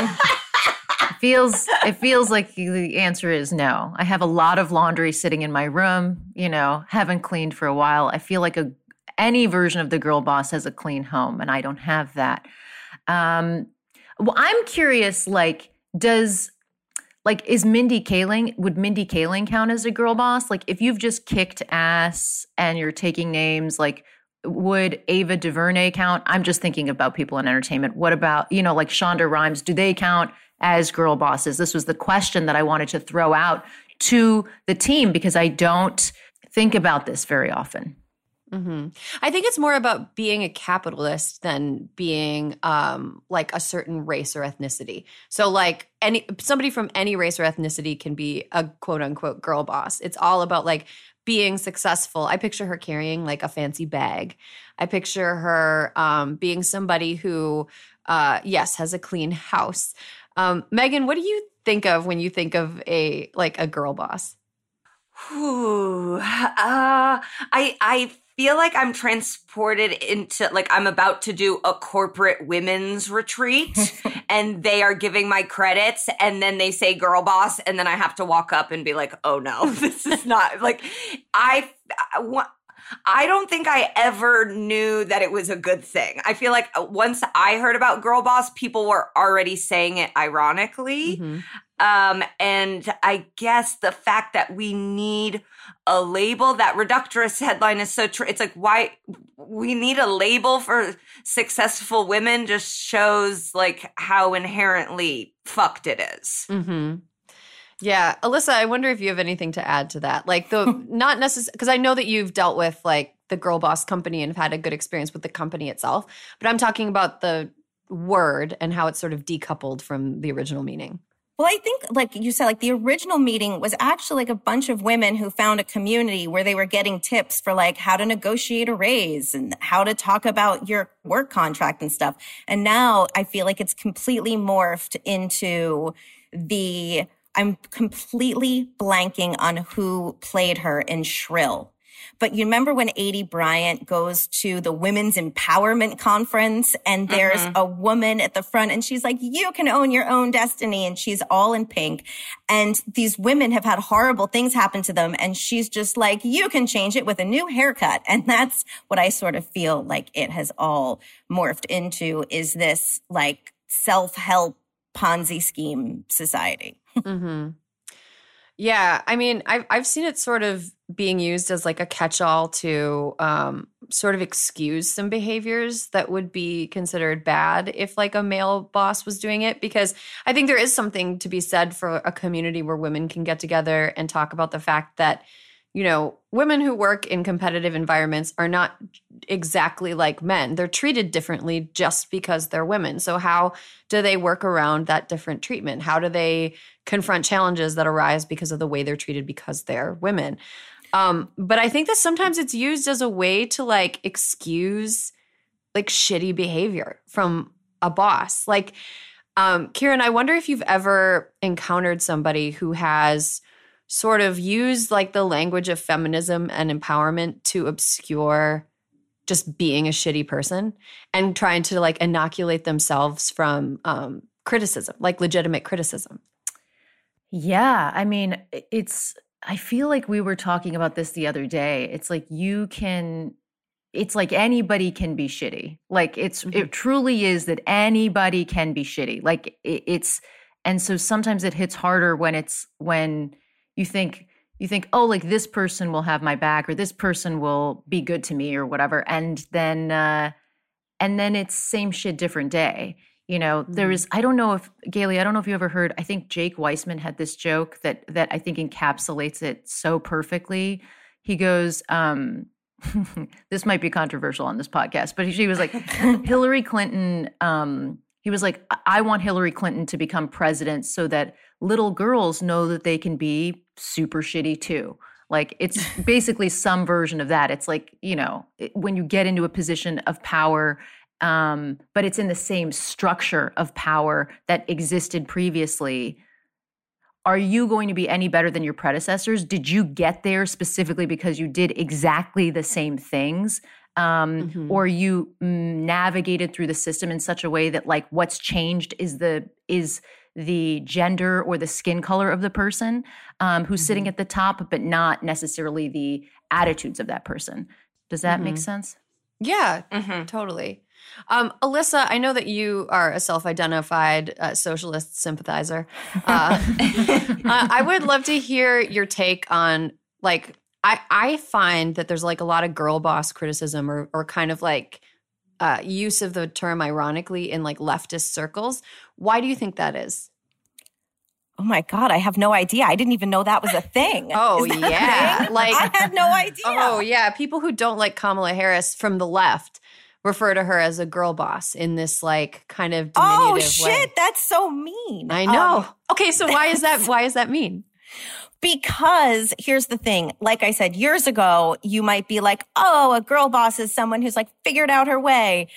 it feels it feels like the answer is no. I have a lot of laundry sitting in my room. You know, haven't cleaned for a while. I feel like a any version of the girl boss has a clean home, and I don't have that. Um, well, I'm curious. Like, does like is Mindy Kaling? Would Mindy Kaling count as a girl boss? Like, if you've just kicked ass and you're taking names, like, would Ava DuVernay count? I'm just thinking about people in entertainment. What about, you know, like Shonda Rhimes? Do they count as girl bosses? This was the question that I wanted to throw out to the team because I don't think about this very often. Mm-hmm. I think it's more about being a capitalist than being um, like a certain race or ethnicity. So like any somebody from any race or ethnicity can be a quote unquote girl boss. It's all about like being successful. I picture her carrying like a fancy bag. I picture her um, being somebody who, uh, yes, has a clean house. Um, Megan, what do you think of when you think of a like a girl boss? Ooh, uh, I I feel like I'm transported into like I'm about to do a corporate women's retreat, and they are giving my credits, and then they say "girl boss," and then I have to walk up and be like, "Oh no, this is not like I." I want. I don't think I ever knew that it was a good thing. I feel like once I heard about girl boss, people were already saying it ironically. Mm-hmm. Um, and I guess the fact that we need a label, that Reductress headline is so true. It's like, why we need a label for successful women just shows like how inherently fucked it is. Mm-hmm. Yeah. Alyssa, I wonder if you have anything to add to that. Like the, not necessarily, because I know that you've dealt with like the Girl Boss company and have had a good experience with the company itself, but I'm talking about the word and how it's sort of decoupled from the original meaning. Well, I think, like you said, like the original meeting was actually like a bunch of women who found a community where they were getting tips for like how to negotiate a raise and how to talk about your work contract and stuff. And now I feel like it's completely morphed into the, I'm completely blanking on who played her in Shrill. But you remember when Aidy Bryant goes to the Women's Empowerment Conference and there's mm-hmm. a woman at the front and she's like, you can own your own destiny. And she's all in pink. And these women have had horrible things happen to them. And she's just like, you can change it with a new haircut. And that's what I sort of feel like it has all morphed into, is this like self-help Ponzi scheme society. Mm-hmm. Yeah, I mean, I've I've seen it sort of being used as like a catch-all to um, sort of excuse some behaviors that would be considered bad if like a male boss was doing it. Because I think there is something to be said for a community where women can get together and talk about the fact that, you know, women who work in competitive environments are not exactly like men. They're treated differently just because they're women. So how do they work around that different treatment? How do they confront challenges that arise because of the way they're treated because they're women? Um, but I think that sometimes it's used as a way to like excuse like shitty behavior from a boss. Like, um, Kieran, I wonder if you've ever encountered somebody who has sort of used like the language of feminism and empowerment to obscure just being a shitty person and trying to like inoculate themselves from um, criticism, like legitimate criticism. Yeah, I mean, it's, I feel like we were talking about this the other day. It's like you can, it's like anybody can be shitty. Like it's, mm-hmm. it truly is that anybody can be shitty. Like it, it's, and so sometimes it hits harder when it's, when you think, you think, oh, like this person will have my back or this person will be good to me or whatever. And then, uh, and then it's same shit, different day. You know, mm-hmm. there is, I don't know if, Gailey, I don't know if you ever heard, I think Jake Weissman had this joke that that I think encapsulates it so perfectly. He goes, um, this might be controversial on this podcast, but he was like, Hillary Clinton, um, he was like, I want Hillary Clinton to become president so that little girls know that they can be super shitty too. Like it's basically some version of that. It's like, you know, when you get into a position of power, Um, but it's in the same structure of power that existed previously. Are you going to be any better than your predecessors? Did you get there specifically because you did exactly the same things? Um, mm-hmm. Or you navigated through the system in such a way that like what's changed is the is the gender or the skin color of the person um, who's mm-hmm. sitting at the top, but not necessarily the attitudes of that person. Does that mm-hmm. make sense? Yeah, mm-hmm. totally. Um, Alyssa, I know that you are a self-identified uh, socialist sympathizer. Uh, uh, I would love to hear your take on, like, I, I find that there's like a lot of girl boss criticism or, or kind of like uh, use of the term ironically in like leftist circles. Why do you think that is? Oh my God, I have no idea. I didn't even know that was a thing. Oh, yeah. Like I had no idea. Oh, yeah. People who don't like Kamala Harris from the left refer to her as a girl boss in this like kind of diminutive Oh shit, way. That's so mean. I know. Um, okay, so why is that why is that mean? Because here's the thing. Like I said, years ago, you might be like, oh, a girl boss is someone who's like figured out her way.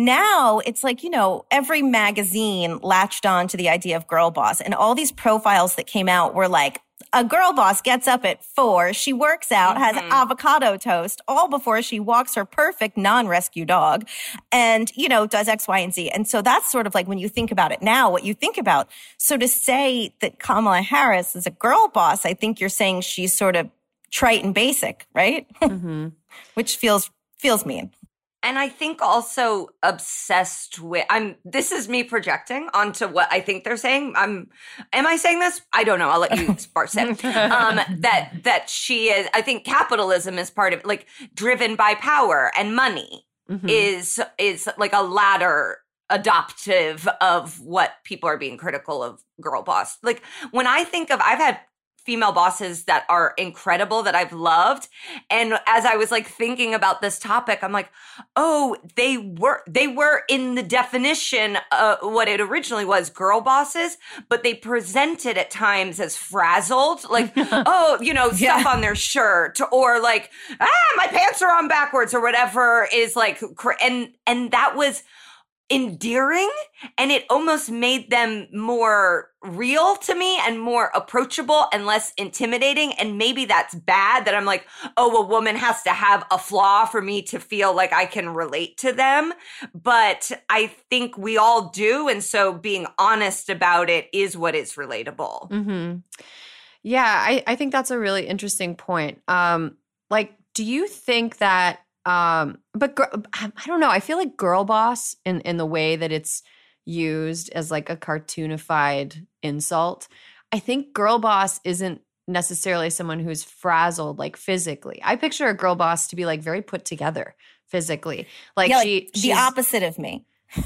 Now it's like, you know, every magazine latched on to the idea of girl boss, and all these profiles that came out were like, a girl boss gets up at four, she works out, mm-hmm. has avocado toast, all before she walks her perfect non-rescue dog and, you know, does X, Y, and Z. And so that's sort of like when you think about it now, what you think about. So to say that Kamala Harris is a girl boss, I think you're saying she's sort of trite and basic, right? Mm-hmm. Which feels feels mean. And I think also obsessed with, I'm, this is me projecting onto what I think they're saying. I'm, am I saying this? I don't know. I'll let you sparse it. Um, that, that she is, I think capitalism is part of, like, driven by power and money mm-hmm. is, is like a ladder adoptive of what people are being critical of girl boss. Like when I think of, I've had female bosses that are incredible that I've loved. And as I was like thinking about this topic, I'm like, oh, they were, they were in the definition of what it originally was, girl bosses, but they presented at times as frazzled, like, oh, you know, yeah. stuff on their shirt or like, ah, my pants are on backwards or whatever is like, and, and that was endearing, and it almost made them more real to me and more approachable and less intimidating. And maybe that's bad that I'm like, oh, a woman has to have a flaw for me to feel like I can relate to them. But I think we all do. And so being honest about it is what is relatable. Mm-hmm. Yeah, I, I think that's a really interesting point. Um, like, do you think that Um, but gr- I don't know. I feel like girl boss in, in the way that it's used as like a cartoonified insult. I think girl boss isn't necessarily someone who's frazzled, like physically. I picture a girl boss to be like very put together physically. Like yeah, she, like the opposite of me.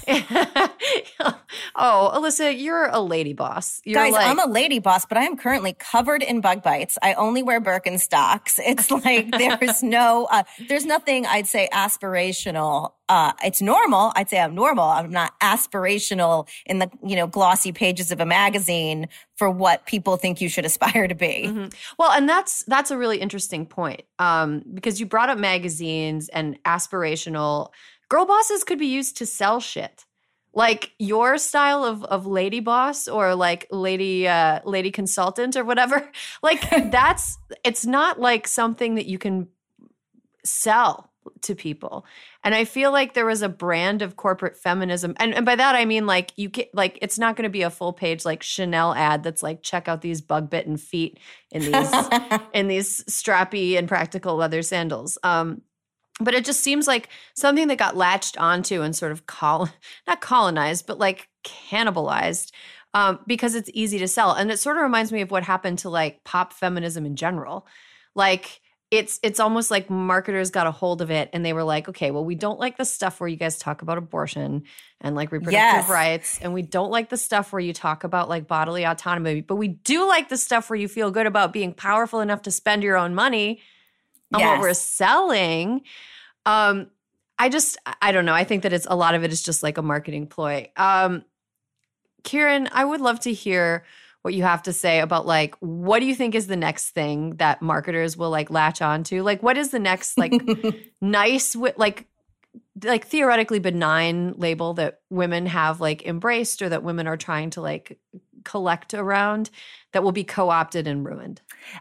Oh, Alyssa, you're a lady boss. You're Guys, like, I'm a lady boss, but I am currently covered in bug bites. I only wear Birkenstocks. It's like there's no, uh, there's nothing I'd say aspirational. Uh, it's normal. I'd say I'm normal. I'm not aspirational in the, you know, glossy pages of a magazine for what people think you should aspire to be. Mm-hmm. Well, and that's that's a really interesting point um, because you brought up magazines and aspirational. Girl bosses could be used to sell shit. Like your style of of lady boss or like lady uh, lady consultant or whatever. Like that's it's not like something that you can sell to people. And I feel like there was a brand of corporate feminism. And, and by that I mean like you get like it's not going to be a full page like Chanel ad that's like check out these bug bitten feet in these in these strappy and practical leather sandals. Um But it just seems like something that got latched onto and sort of col not colonized, but like cannibalized um, because it's easy to sell. And it sort of reminds me of what happened to like pop feminism in general. Like it's it's almost like marketers got a hold of it and they were like, okay, well, we don't like the stuff where you guys talk about abortion and like reproductive yes. rights. And we don't like the stuff where you talk about like bodily autonomy. But we do like the stuff where you feel good about being powerful enough to spend your own money on yes. what we're selling. Um, I just, I don't know. I think that it's a lot of it is just like a marketing ploy. Um, Kieran, I would love to hear what you have to say about like, what do you think is the next thing that marketers will like latch onto? Like, what is the next like nice, like, like theoretically benign label that women have like embraced or that women are trying to like collect around that will be co-opted and ruined?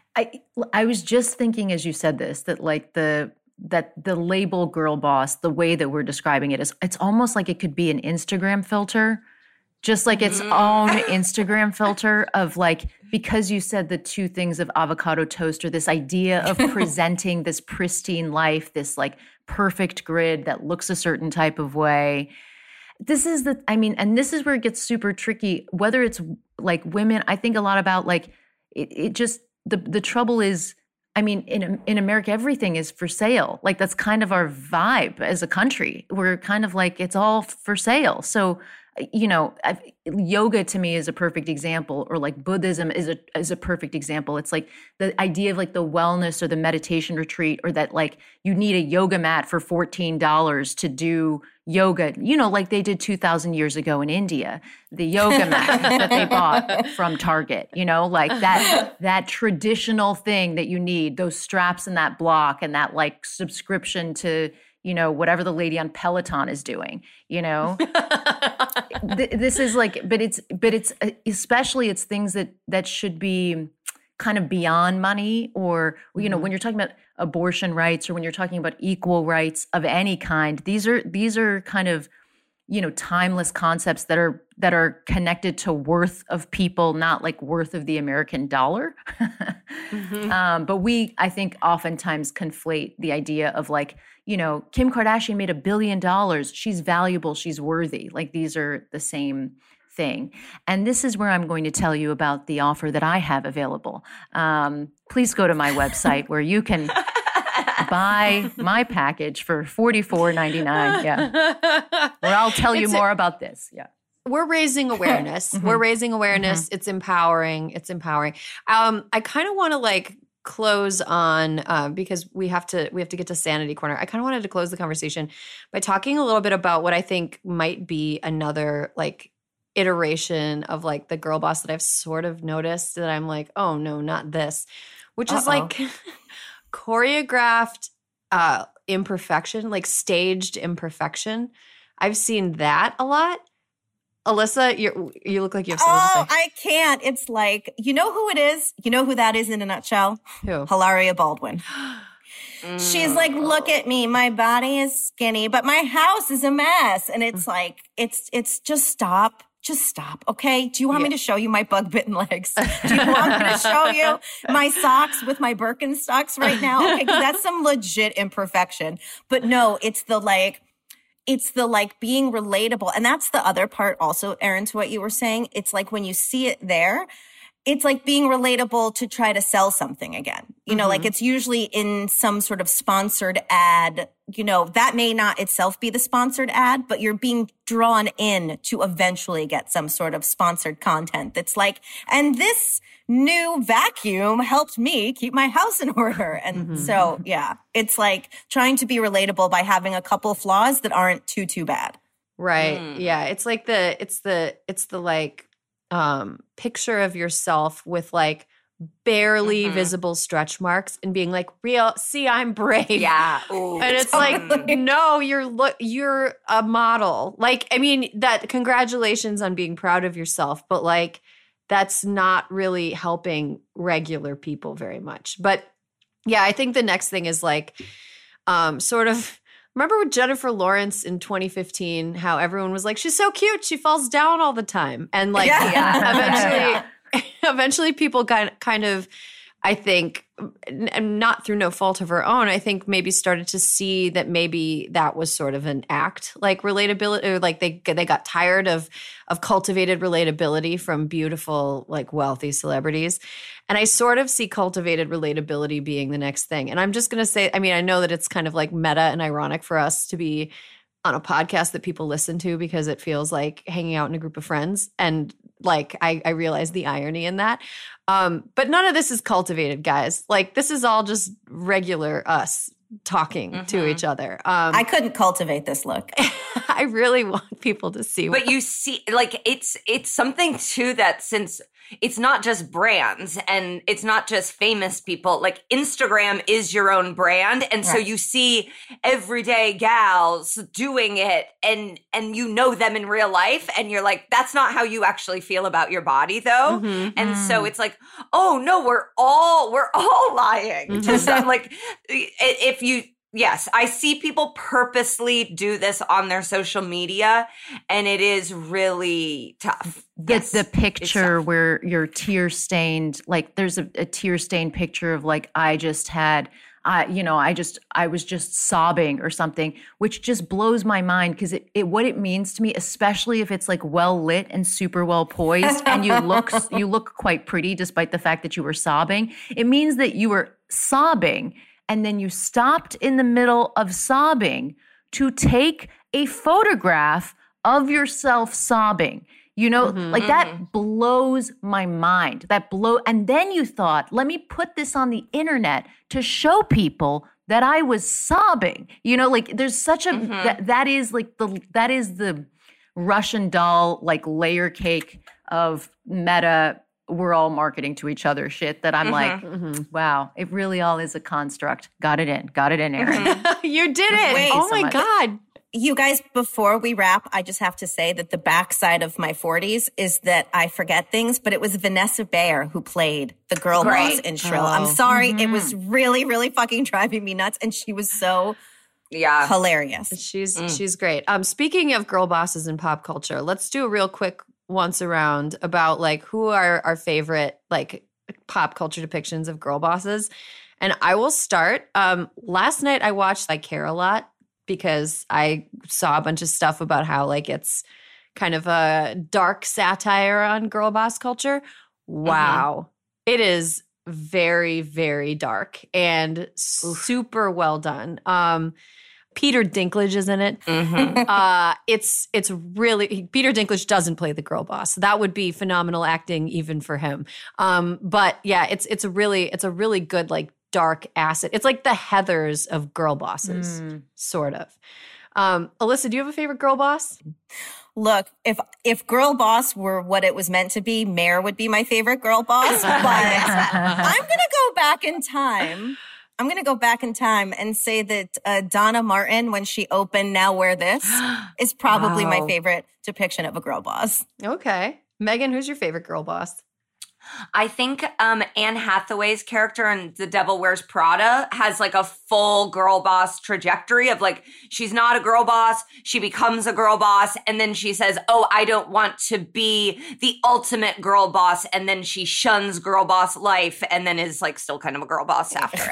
I I was just thinking as you said this, that like the, that the label girl boss, the way that we're describing it is, it's almost like it could be an Instagram filter, just like its mm. own Instagram filter of like, because you said the two things of avocado toast or this idea of presenting this pristine life, this like perfect grid that looks a certain type of way. This is the, I mean, and this is where it gets super tricky, whether it's like women, I think a lot about like, it, it just, the the trouble is, I mean, in in America, everything is for sale. Like that's kind of our vibe as a country. We're kind of like, it's all for sale. So, you know, I've, yoga to me is a perfect example, or like Buddhism is a is a perfect example. It's like the idea of like the wellness or the meditation retreat, or that like you need a yoga mat for fourteen dollars to do yoga, you know, like they did two thousand years ago in India, the yoga mat that they bought from Target, you know, like that, that traditional thing that you need, those straps and that block and that like subscription to, you know, whatever the lady on Peloton is doing, you know, Th- this is like, but it's, but it's especially it's things that, that should be kind of beyond money, or, you know, mm-hmm. when you're talking about abortion rights or when you're talking about equal rights of any kind, these are, these are kind of, you know, timeless concepts that are, that are connected to worth of people, not like worth of the American dollar. mm-hmm. um, but we, I think oftentimes conflate the idea of like, you know, Kim Kardashian made a billion dollars. She's valuable. She's worthy. Like these are the same thing. And this is where I'm going to tell you about the offer that I have available. Um, please go to my website where you can buy my package for forty-four ninety-nine. Yeah. Where I'll tell you it's more a- about this. Yeah. We're raising awareness. mm-hmm. We're raising awareness. Mm-hmm. It's empowering. It's empowering. Um, I kind of want to like close on uh, because we have to we have to get to Sanity Corner. I kind of wanted to close the conversation by talking a little bit about what I think might be another like iteration of like the girl boss that I've sort of noticed that I'm like, oh no, not this, which Uh-oh. is like choreographed uh, imperfection, like staged imperfection. I've seen that a lot. Alyssa, you you look like you have something oh, to say. I can't. It's like, you know who it is? You know who that is in a nutshell? Who? Hilaria Baldwin. mm. She's like, look at me. My body is skinny, but my house is a mess. And it's mm. like, it's it's just stop. Just stop, okay? Do you want yeah. me to show you my bug-bitten legs? Do you want me to show you my socks with my Birkenstocks right now? Okay, because that's some legit imperfection. But no, it's the like, it's the like being relatable. And that's the other part also, Erin, to what you were saying. It's like when you see it there, it's like being relatable to try to sell something again. You know, mm-hmm. like it's usually in some sort of sponsored ad. You know, that may not itself be the sponsored ad, but you're being drawn in to eventually get some sort of sponsored content that's like, and this new vacuum helped me keep my house in order. And mm-hmm. so, yeah, it's like trying to be relatable by having a couple flaws that aren't too, too bad. Right. Mm. Yeah. It's like the, it's the, it's the like, um, picture of yourself with like barely mm-hmm. visible stretch marks and being like, real, see, I'm brave. Yeah. Ooh, and it's totally. like, no, you're, look, you're a model. Like, I mean, that congratulations on being proud of yourself, but like, that's not really helping regular people very much. But yeah, I think the next thing is like, um, sort of, remember with Jennifer Lawrence in twenty fifteen, how everyone was like, she's so cute, she falls down all the time. And like, yeah. Yeah, eventually, eventually people kind kind of, I think, and not through no fault of her own, I think maybe started to see that maybe that was sort of an act, like relatability, or like they they got tired of of cultivated relatability from beautiful, like wealthy celebrities. And I sort of see cultivated relatability being the next thing. And I'm just going to say, I mean, I know that it's kind of like meta and ironic for us to be on a podcast that people listen to because it feels like hanging out in a group of friends. And like, I, I realize the irony in that. Um, but none of this is cultivated, guys. Like, this is all just regular us talking mm-hmm. to each other. Um, I couldn't cultivate this look. I really want people to see. But you see, like, it's it's something too that since it's not just brands and it's not just famous people, like Instagram is your own brand. And right. so you see everyday gals doing it and and you know them in real life and you're like, that's not how you actually feel about your body though. Mm-hmm. And mm. so it's like, oh no, we're all, we're all lying mm-hmm. to some, like if you, yes, I see people purposely do this on their social media, and it is really tough. The, yes, the picture where you're tear stained, like there's a, a tear stained picture of like, I just had, I, you know, I just, I was just sobbing or something, which just blows my mind because it, it, what it means to me, especially if it's like well lit and super well poised and you look, you look quite pretty despite the fact that you were sobbing. It means that you were sobbing and then you stopped in the middle of sobbing to take a photograph of yourself sobbing. You know, mm-hmm, like that mm-hmm. blows my mind. That blow. And then you thought, let me put this on the internet to show people that I was sobbing. You know, like there's such a, mm-hmm. that, that is like the, that is the Russian doll, like layer cake of meta. We're all marketing to each other shit that I'm mm-hmm. like, mm-hmm, wow, it really all is a construct. Got it in. Got it in, Erin. Mm-hmm. You did it. Wait, oh so my much. God. You guys, before we wrap, I just have to say that the backside of my forties is that I forget things, but it was Vanessa Bayer who played the girl right. boss in Shrill. Oh. I'm sorry. Mm-hmm. It was really, really fucking driving me nuts. And she was so yeah. hilarious. She's Mm. she's great. Um, speaking of girl bosses in pop culture, let's do a real quick once around about like who are our favorite like pop culture depictions of girl bosses. And I will start. Um, last night I watched I Care a Lot because I saw a bunch of stuff about how like it's kind of a dark satire on girl boss culture. Wow. Mm-hmm. It is very, very dark and Oof. super well done. Um, Peter Dinklage is in it. Mm-hmm. Uh, it's it's really Peter Dinklage doesn't play the girl boss. That would be phenomenal acting even for him. Um, but yeah, it's it's a really it's a really good like dark acid. It's like the Heathers of girl bosses, mm. sort of. Um, Alyssa, do you have a favorite girl boss? Look, if if girl boss were what it was meant to be, Mare would be my favorite girl boss. But I'm gonna go back in time. I'm going to go back in time and say that uh, Donna Martin, when she opened Now Wear This, is probably wow. my favorite depiction of a girl boss. Okay. Megan, who's your favorite girl boss? I think um, Anne Hathaway's character in The Devil Wears Prada has like a full girl boss trajectory of like, she's not a girl boss, she becomes a girl boss, and then she says, oh, I don't want to be the ultimate girl boss, and then she shuns girl boss life and then is like still kind of a girl boss after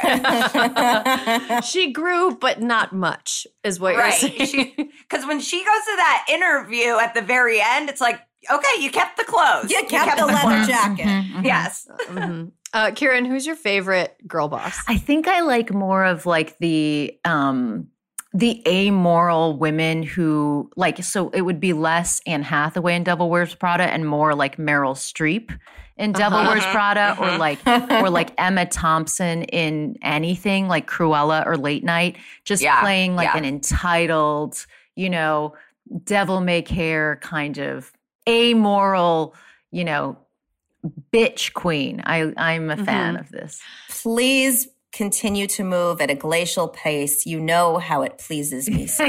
it. She grew, but not much, is what right. you're saying. Because when she goes to that interview at the very end, it's like, Okay, you kept the clothes. You kept the leather clothes. jacket. Mhm. Yes. Mm-hmm. Uh, Kieran, who's your favorite girl boss? I think I like more of like the um the amoral women who like so it would be less Anne Hathaway in Devil Wears Prada and more like Meryl Streep in Devil Uh-huh. Wears Prada Uh-huh. or like or like Emma Thompson in anything like Cruella or Late Night, just Yeah, playing like yeah. an entitled, you know, devil may care kind of amoral, you know, bitch queen. I I'm a fan Mhm. of this. Please continue to move at a glacial pace. You know how it pleases me so.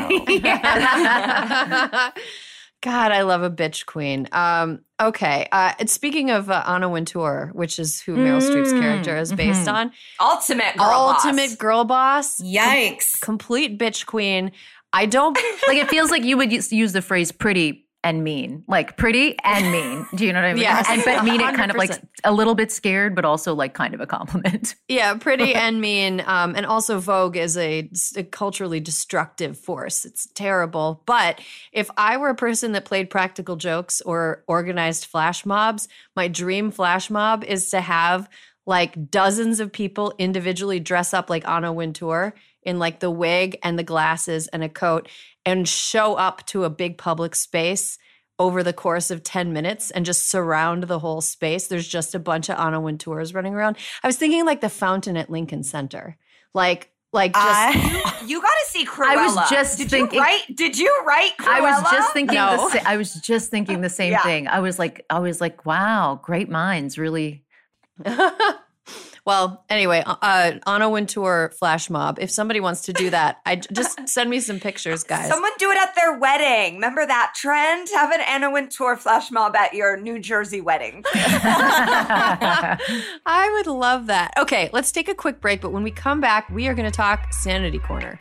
God, I love a bitch queen. Um, okay. Uh, and speaking of uh, Anna Wintour, which is who Meryl Streep's Mm, character is based mhm. on, Ultimate girl ultimate boss. girl boss, Yikes. complete bitch queen. I don't. Like it feels like you would use, use the phrase pretty and mean, like pretty and mean. Do you know what I mean? Yes. And but mean it kind of like one hundred percent. a little bit scared, but also like kind of a compliment. Yeah, pretty and mean. Um, and also, Vogue is a, a culturally destructive force. It's terrible. But if I were a person that played practical jokes or organized flash mobs, my dream flash mob is to have like dozens of people individually dress up like Anna Wintour in like the wig and the glasses and a coat and show up to a big public space over the course of ten minutes and just surround the whole space. There's just a bunch of Anna Wintours running around. I was thinking like the fountain at Lincoln Center. Like, like just I- You got to see Cruella. I was just Did thinking- You write, did you write Cruella? I was just thinking No. the sa- I was just thinking the same Yeah. thing. I was like I was like, wow, great minds, really. well, anyway, uh, Anna Wintour flash mob. If somebody wants to do that, I just send me some pictures, guys. Someone do it at their wedding. Remember that trend? Have an Anna Wintour flash mob at your New Jersey wedding. I would love that. Okay, let's take a quick break, but when we come back, we are going to talk Sanity Corner.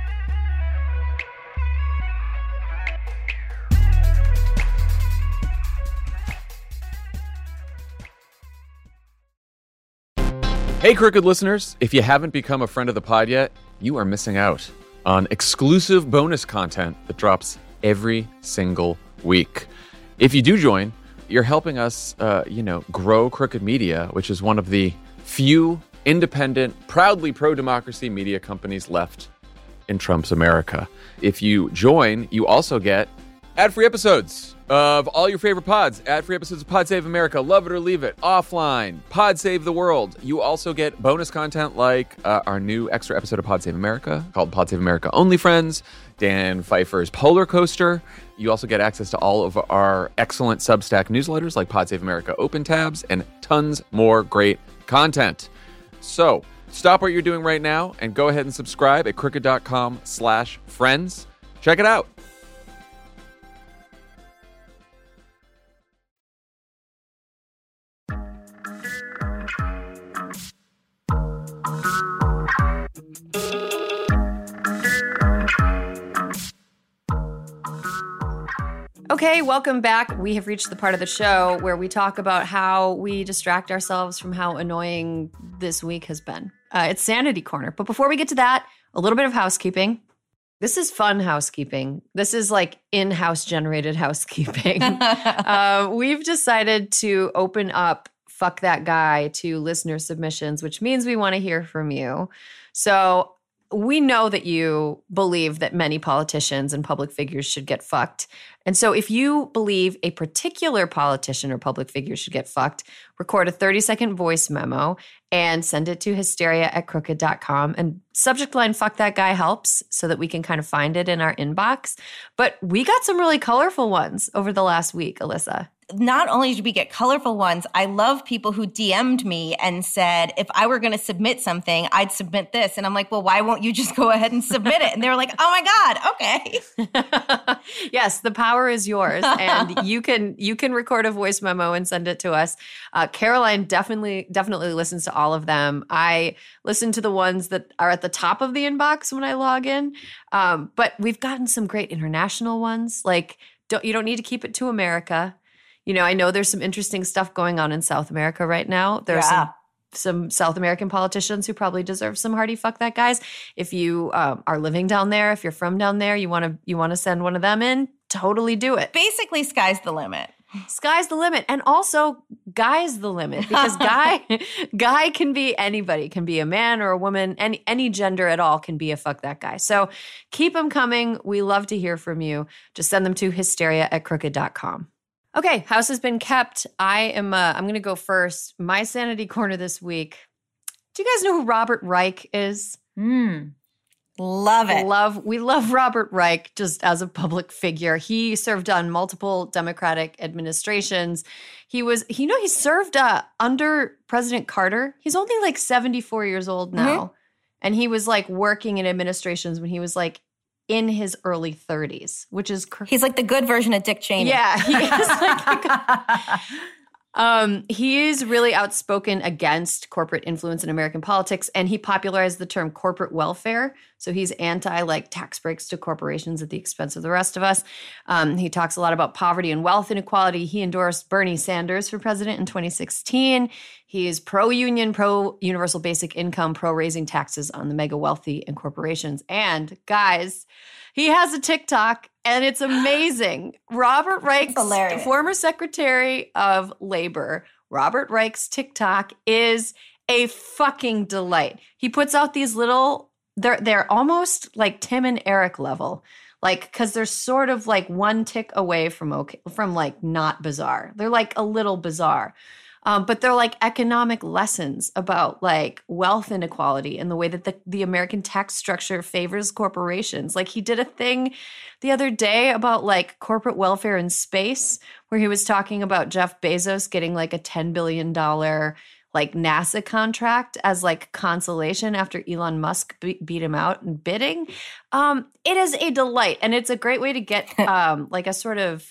Hey, Crooked listeners, if you haven't become a friend of the pod yet, you are missing out on exclusive bonus content that drops every single week. If you do join, you're helping us, uh, you know, grow Crooked Media, which is one of the few independent, proudly pro-democracy media companies left in Trump's America. If you join, you also get ad-free episodes of all your favorite pods, ad-free episodes of Pod Save America, Love It or Leave It, Offline, Pod Save the World. You also get bonus content like uh, our new extra episode of Pod Save America called Pod Save America Only Friends, Dan Pfeiffer's Polar Coaster. You also get access to all of our excellent Substack newsletters like Pod Save America Open Tabs and tons more great content. So stop what you're doing right now and go ahead and subscribe at crooked.com slash friends. Check it out. Okay, welcome back. We have reached the part of the show where we talk about how we distract ourselves from how annoying this week has been. Uh, it's Sanity Corner. But before we get to that, a little bit of housekeeping. This is fun housekeeping. This is like in-house generated housekeeping. uh, we've decided to open up Fuck That Guy to listener submissions, which means we want to hear from you. So we know that you believe that many politicians and public figures should get fucked. And so if you believe a particular politician or public figure should get fucked, record a thirty second voice memo and send it to hysteria at crooked dot com. And subject line Fuck That Guy helps so that we can kind of find it in our inbox. But we got some really colorful ones over the last week, Alyssa. Not only did we get colorful ones, I love people who D M'd me and said, if I were going to submit something, I'd submit this. And I'm like, well, why won't you just go ahead and submit it? And they were like, oh my God, okay. Yes, the power is yours. And you can you can record a voice memo and send it to us. Uh, Caroline definitely definitely listens to all of them. I listen to the ones that are at the top of the inbox when I log in. Um, but we've gotten some great international ones. Like, don't you don't need to keep it to America. You know, I know there's some interesting stuff going on in South America right now. There's Yeah. some some South American politicians who probably deserve some hearty fuck that guys. If you um, are living down there, if you're from down there, you want to you want to send one of them in, totally do it. Basically, sky's the limit. Sky's the limit. And also, Guy's the limit because Guy Guy can be anybody, can be a man or a woman, any, any gender at all can be a fuck that guy. So keep them coming. We love to hear from you. Just send them to hysteria at crooked dot com. Okay, house has been kept. I am, uh, I'm going to go first. My sanity corner this week. Do you guys know who Robert Reich is? Mm. Love it. Love we love Robert Reich just as a public figure. He served on multiple Democratic administrations. He was, you know, he served uh, under President Carter. He's only like seventy-four years old now. Mm-hmm. And he was like working in administrations when he was like in his early thirties, which is cr- He's like the good version of Dick Cheney. Yeah, he is like Um, he is really outspoken against corporate influence in American politics, and he popularized the term corporate welfare. So he's anti like tax breaks to corporations at the expense of the rest of us. Um, he talks a lot about poverty and wealth inequality. He endorsed Bernie Sanders for president in twenty sixteen. He is pro-union, pro-universal basic income, pro-raising taxes on the mega wealthy and corporations. And guys, he has a TikTok, and it's amazing. Robert Reich's former Secretary of Labor, Robert Reich's TikTok is a fucking delight. He puts out these little, they're they're almost like Tim and Eric level, like because they're sort of like one tick away from okay, from like not bizarre. They're like a little bizarre. Um, but they're like economic lessons about like wealth inequality and the way that the, the American tax structure favors corporations. Like he did a thing the other day about like corporate welfare in space where he was talking about Jeff Bezos getting like a ten billion dollars like NASA contract as like consolation after Elon Musk be- beat him out in bidding. Um, it is a delight. And it's a great way to get um, like a sort of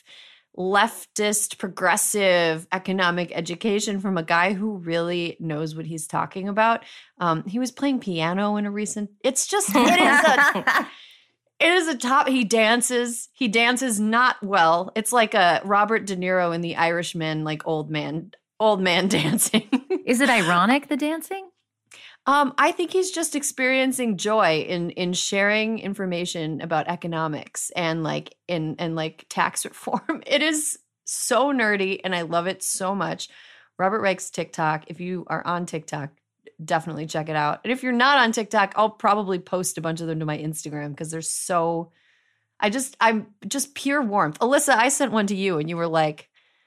leftist, progressive economic education from a guy who really knows what he's talking about. Um, he was playing piano in a recent, it's just, it is a, it is a top, he dances, he dances not well. It's like a Robert De Niro in The Irishman, like old man, old man dancing. Is it ironic, the dancing? Um, I think he's just experiencing joy in in sharing information about economics and like in and like tax reform. It is so nerdy, and I love it so much. Robert Reich's TikTok. If you are on TikTok, definitely check it out. And if you're not on TikTok, I'll probably post a bunch of them to my Instagram because they're so. I just I'm just pure warmth. Alyssa, I sent one to you, and you were like,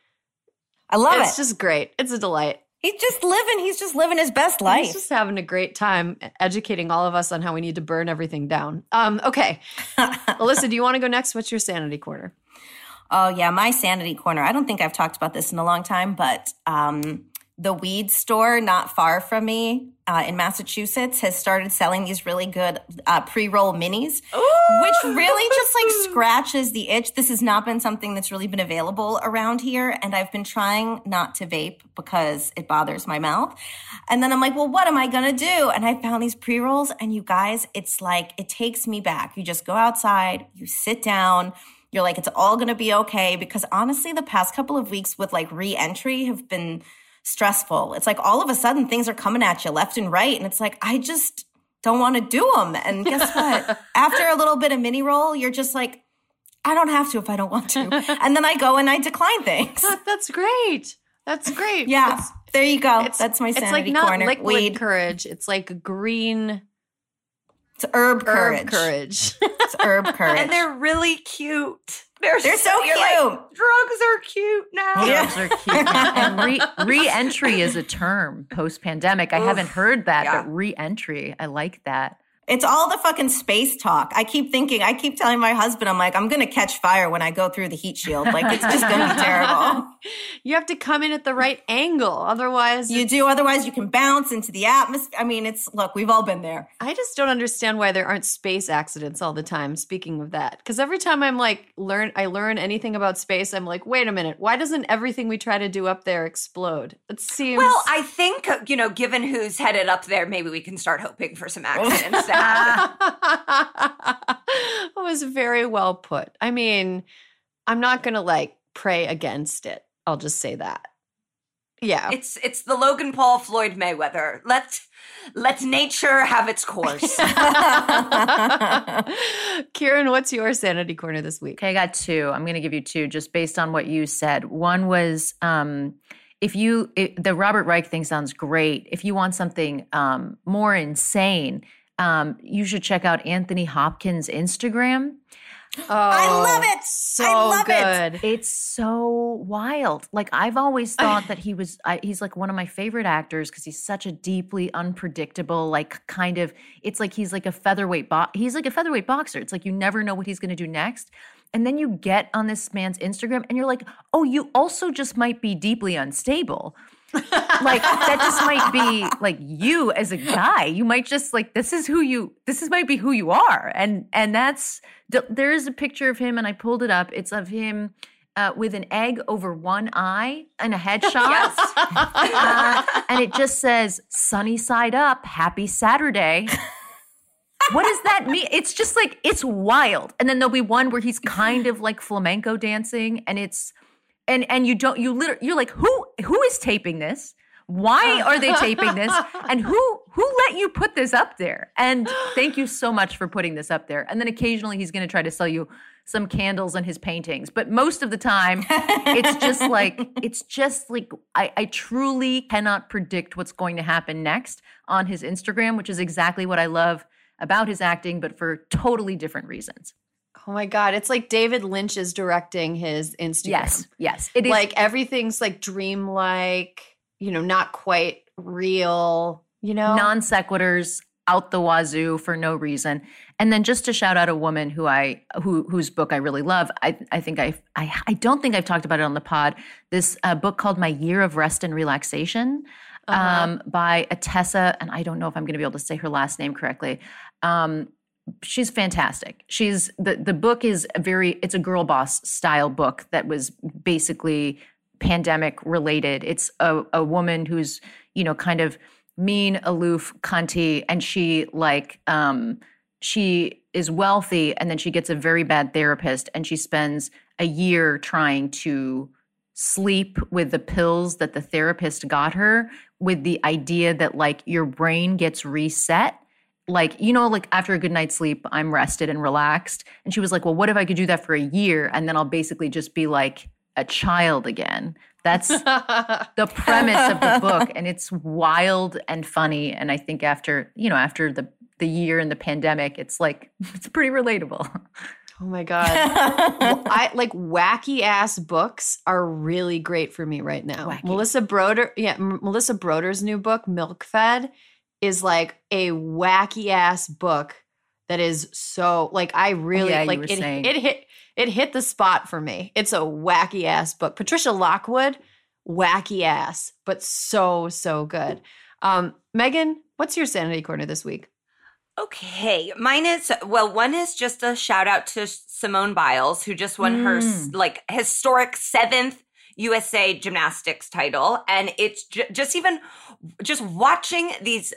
"I love it's it. It's just great. It's a delight." He's just living, he's just living his best life. He's just having a great time educating all of us on how we need to burn everything down. Um, okay. Alyssa, do you want to go next? What's your sanity corner? Oh, yeah, my sanity corner. I don't think I've talked about this in a long time, but um, the weed store not far from me uh, in Massachusetts has started selling these really good uh, pre-roll minis, Ooh. Which really just like scratches the itch. This has not been something that's really been available around here. And I've been trying not to vape because it bothers my mouth. And then I'm like, well, what am I going to do? And I found these pre-rolls, and you guys, it's like, it takes me back. You just go outside, you sit down, you're like, it's all going to be okay. Because honestly, the past couple of weeks with like re-entry have been stressful. It's like all of a sudden things are coming at you left and right. And it's like, I just don't want to do them. And guess what? After a little bit of mini roll, you're just like, I don't have to if I don't want to. And then I go and I decline things. That, that's great. That's great. Yeah. It's, there you go. It's, that's my sanity it's like not corner. Liquid Weed. courage. It's like green. It's herb courage. Herb courage. It's herb courage. And they're really cute. They're, They're so, so cute. Like, drugs are cute now. Yeah. Drugs are cute now. And re- re-entry is a term post-pandemic. I Oof, haven't heard that, yeah. but re-entry, I like that. It's all the fucking space talk. I keep thinking, I keep telling my husband, I'm like, I'm going to catch fire when I go through the heat shield. Like, it's just going to be terrible. You have to come in at the right angle. Otherwise, you do. Otherwise, you can bounce into the atmosphere. I mean, it's, look, we've all been there. I just don't understand why there aren't space accidents all the time. Speaking of that, because every time I'm like, learn, I learn anything about space, I'm like, wait a minute. Why doesn't everything we try to do up there explode? It seems. Well, I think, you know, given who's headed up there, maybe we can start hoping for some accidents. It was very well put. I mean, I'm not going to like pray against it. I'll just say that. Yeah. It's it's the Logan Paul Floyd Mayweather. Let let nature have its course. Kieran, what's your sanity corner this week? Okay, I got two. I'm going to give you two just based on what you said. One was um, if you, it, the Robert Reich thing sounds great. If you want something um, more insane, um, you should check out Anthony Hopkins' Instagram. Oh, I love it. So I love good. it. It's so wild. Like I've always thought that he was, I, he's like one of my favorite actors because he's such a deeply unpredictable, like kind of, it's like he's like a featherweight, bo- he's like a featherweight boxer. It's like you never know what he's going to do next. And then you get on this man's Instagram and you're like, oh, you also just might be deeply unstable. Like that just might be like you as a guy. You might just like, this is who you, this is might be who you are. And, and that's, there is a picture of him and I pulled it up. It's of him uh, with an egg over one eye and a headshot. Yes. uh, and it just says, sunny side up, happy Saturday. What does that mean? It's just like, it's wild. And then there'll be one where he's kind of like flamenco dancing and it's, and and you don't, you literally, you're like, who who is taping this? Why are they taping this? And who who let you put this up there? And thank you so much for putting this up there. And then occasionally he's going to try to sell you some candles and his paintings. But most of the time, it's just like, it's just like, I, I truly cannot predict what's going to happen next on his Instagram, which is exactly what I love about his acting, but for totally different reasons. Oh my God. It's like David Lynch is directing his Instagram. Yes, yes. It is. Like everything's like dreamlike, you know, not quite real, you know? Non sequiturs out the wazoo for no reason. And then just to shout out a woman who I who whose book I really love. I I think I I I don't think I've talked about it on the pod. This uh, book called My Year of Rest and Relaxation Uh-huh. um, by Atessa, and I don't know if I'm going to be able to say her last name correctly. Um, she's fantastic. She's the the book is a very it's a girl boss style book that was basically pandemic related. It's a, a woman who's, you know, kind of mean, aloof, cunty, and she like um she is wealthy and then she gets a very bad therapist and she spends a year trying to sleep with the pills that the therapist got her, with the idea that like your brain gets reset. Like, you know, like after a good night's sleep, I'm rested and relaxed. And she was like, well, what if I could do that for a year? And then I'll basically just be like a child again. That's the premise of the book. And it's wild and funny. And I think after, you know, after the, the year and the pandemic, it's like, it's pretty relatable. Oh my God. Well, I like wacky ass books are really great for me right now. Wacky. Melissa Broder, yeah, M- Melissa Broder's new book, Milk Fed, is like a wacky ass book that is so like I really yeah, you like were it, saying. it hit it hit the spot for me. It's a wacky ass book. Patricia Lockwood, wacky ass, but so so good. Um, Megan, what's your sanity corner this week? Okay, mine is, well, one is just a shout out to Simone Biles, who just won her Mm. like historic seventh U S A gymnastics title. And it's ju- just even just watching these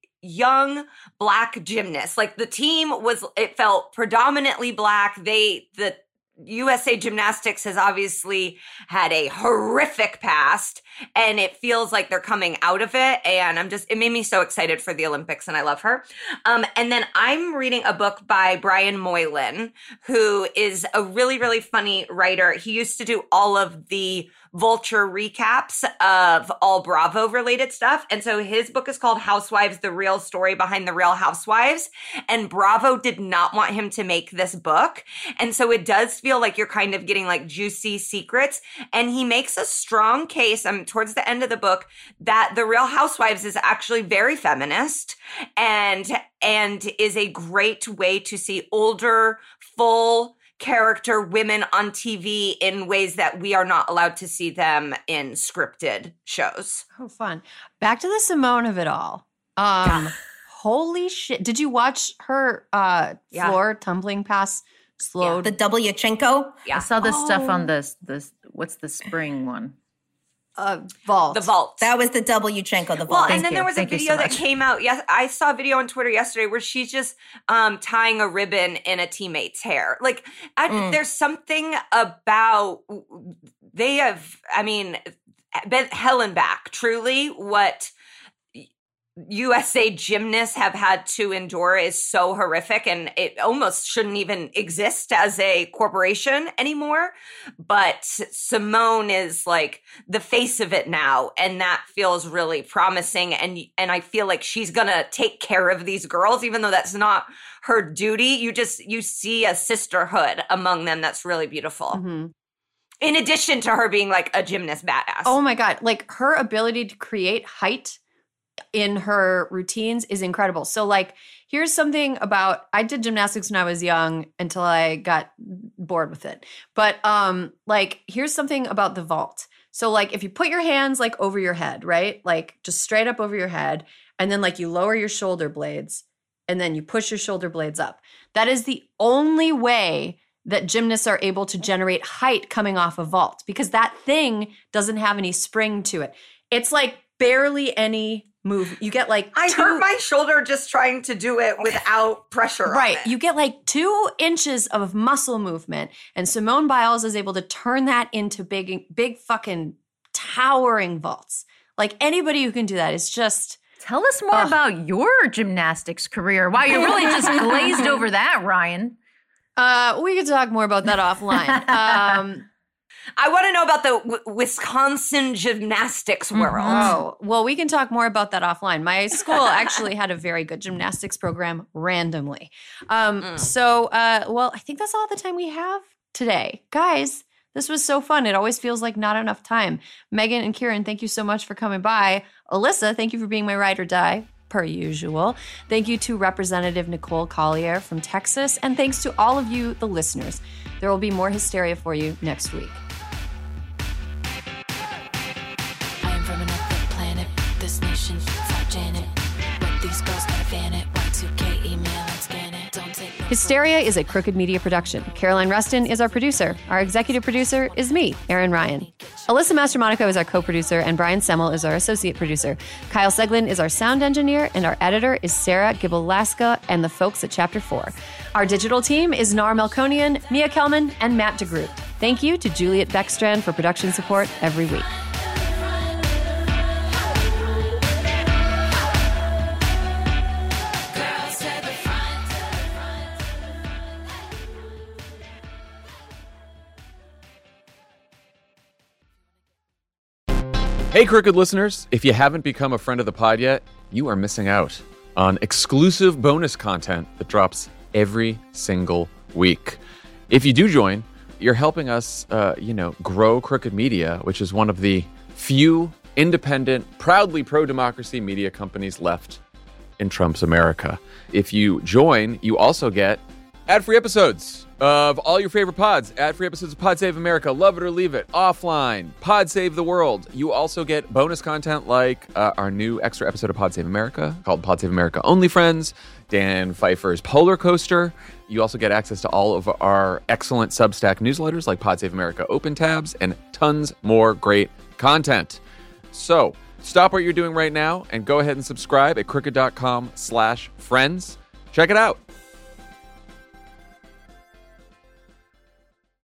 young black gymnasts, like the team was, it felt predominantly black. They, the U S A Gymnastics has obviously had a horrific past, and it feels like they're coming out of it. And I'm just, it made me so excited for the Olympics, and I love her. Um, and then I'm reading a book by Brian Moylan, who is a really, really funny writer. He used to do all of the Vulture recaps of all Bravo related stuff. And so his book is called Housewives, The Real Story Behind the Real Housewives. And Bravo did not want him to make this book. And so it does feel like you're kind of getting like juicy secrets. And he makes a strong case um, towards the end of the book that The Real Housewives is actually very feminist and, and is a great way to see older, full character women on T V in ways that we are not allowed to see them in scripted shows. Oh, fun. Back to the Simone of it all. Um, holy shit. Did you watch her uh, Yeah. floor tumbling past slow? The Wchenko. Yeah. I saw this stuff Oh. on this, this, what's the spring one? uh, vault. The vault. That was the Wchenko, the Well, vault. and then you. there was Thank a you video so that much. came out. Yes, I saw a video on Twitter yesterday where she's just um, tying a ribbon in a teammate's hair. Like, I, Mm. there's something about they have. I mean, bent hell and back. Truly, what U S A gymnasts have had to endure is so horrific, and it almost shouldn't even exist as a corporation anymore. But Simone is like the face of it now, and that feels really promising. And and I feel like she's gonna take care of these girls, even though that's not her duty. You just you see a sisterhood among them that's really beautiful. Mm-hmm. In addition to her being like a gymnast badass. Oh my God. Like her ability to create height in her routines is incredible. So like, here's something about, I did gymnastics when I was young until I got bored with it. But um, like, here's something about the vault. So like, if you put your hands like over your head, right? Like just straight up over your head, and then like you lower your shoulder blades, and then you push your shoulder blades up. That is the only way that gymnasts are able to generate height coming off a vault, because that thing doesn't have any spring to it. It's like barely any move. You get like I two, hurt my shoulder just trying to do it without pressure. Right. On it. You get like two inches of muscle movement, and Simone Biles is able to turn that into big, big fucking towering vaults. Like anybody who can do that is just. Tell us more uh, about your gymnastics career. Wow, you really just glazed over that, Ryan. Uh, we could talk more about that offline. Um, I want to know about the w- Wisconsin gymnastics world. Oh, well, we can talk more about that offline. My school actually had a very good gymnastics program randomly. Um, mm. So, uh, well, I think that's all the time we have today. Guys, this was so fun. It always feels like not enough time. Megan and Kieran, thank you so much for coming by. Alyssa, thank you for being my ride or die. Per usual. Thank you to Representative Nicole Collier from Texas, and thanks to all of you, the listeners. There will be more hysteria for you next week. I am from another planet. This nation, fuck Janet. What these girls gotta fan it. Y two K email and scan it. Don't take no Hysteria is a Crooked Media production. Caroline Rustin is our producer. Our executive producer is me, Erin Ryan. Alyssa Mastromonaco is our co-producer, and Brian Semmel is our associate producer. Kyle Seglin is our sound engineer, and our editor is Sarah Gibalaska and the folks at Chapter four. Our digital team is Nar Melkonian, Mia Kelman, and Matt DeGroot. Thank you to Juliet Beckstrand for production support every week. Hey, Crooked listeners, if you haven't become a friend of the pod yet, you are missing out on exclusive bonus content that drops every single week. If you do join, you're helping us, uh, you know, grow Crooked Media, which is one of the few independent, proudly pro-democracy media companies left in Trump's America. If you join, you also get ad-free episodes of all your favorite pods, ad-free episodes of Pod Save America, Love It or Leave It, Offline, Pod Save the World. You also get bonus content like uh, our new extra episode of Pod Save America called Pod Save America Only Friends, Dan Pfeiffer's Polar Coaster. You also get access to all of our excellent Substack newsletters like Pod Save America Open Tabs and tons more great content. So stop what you're doing right now and go ahead and subscribe at crooked.com slash friends. Check it out.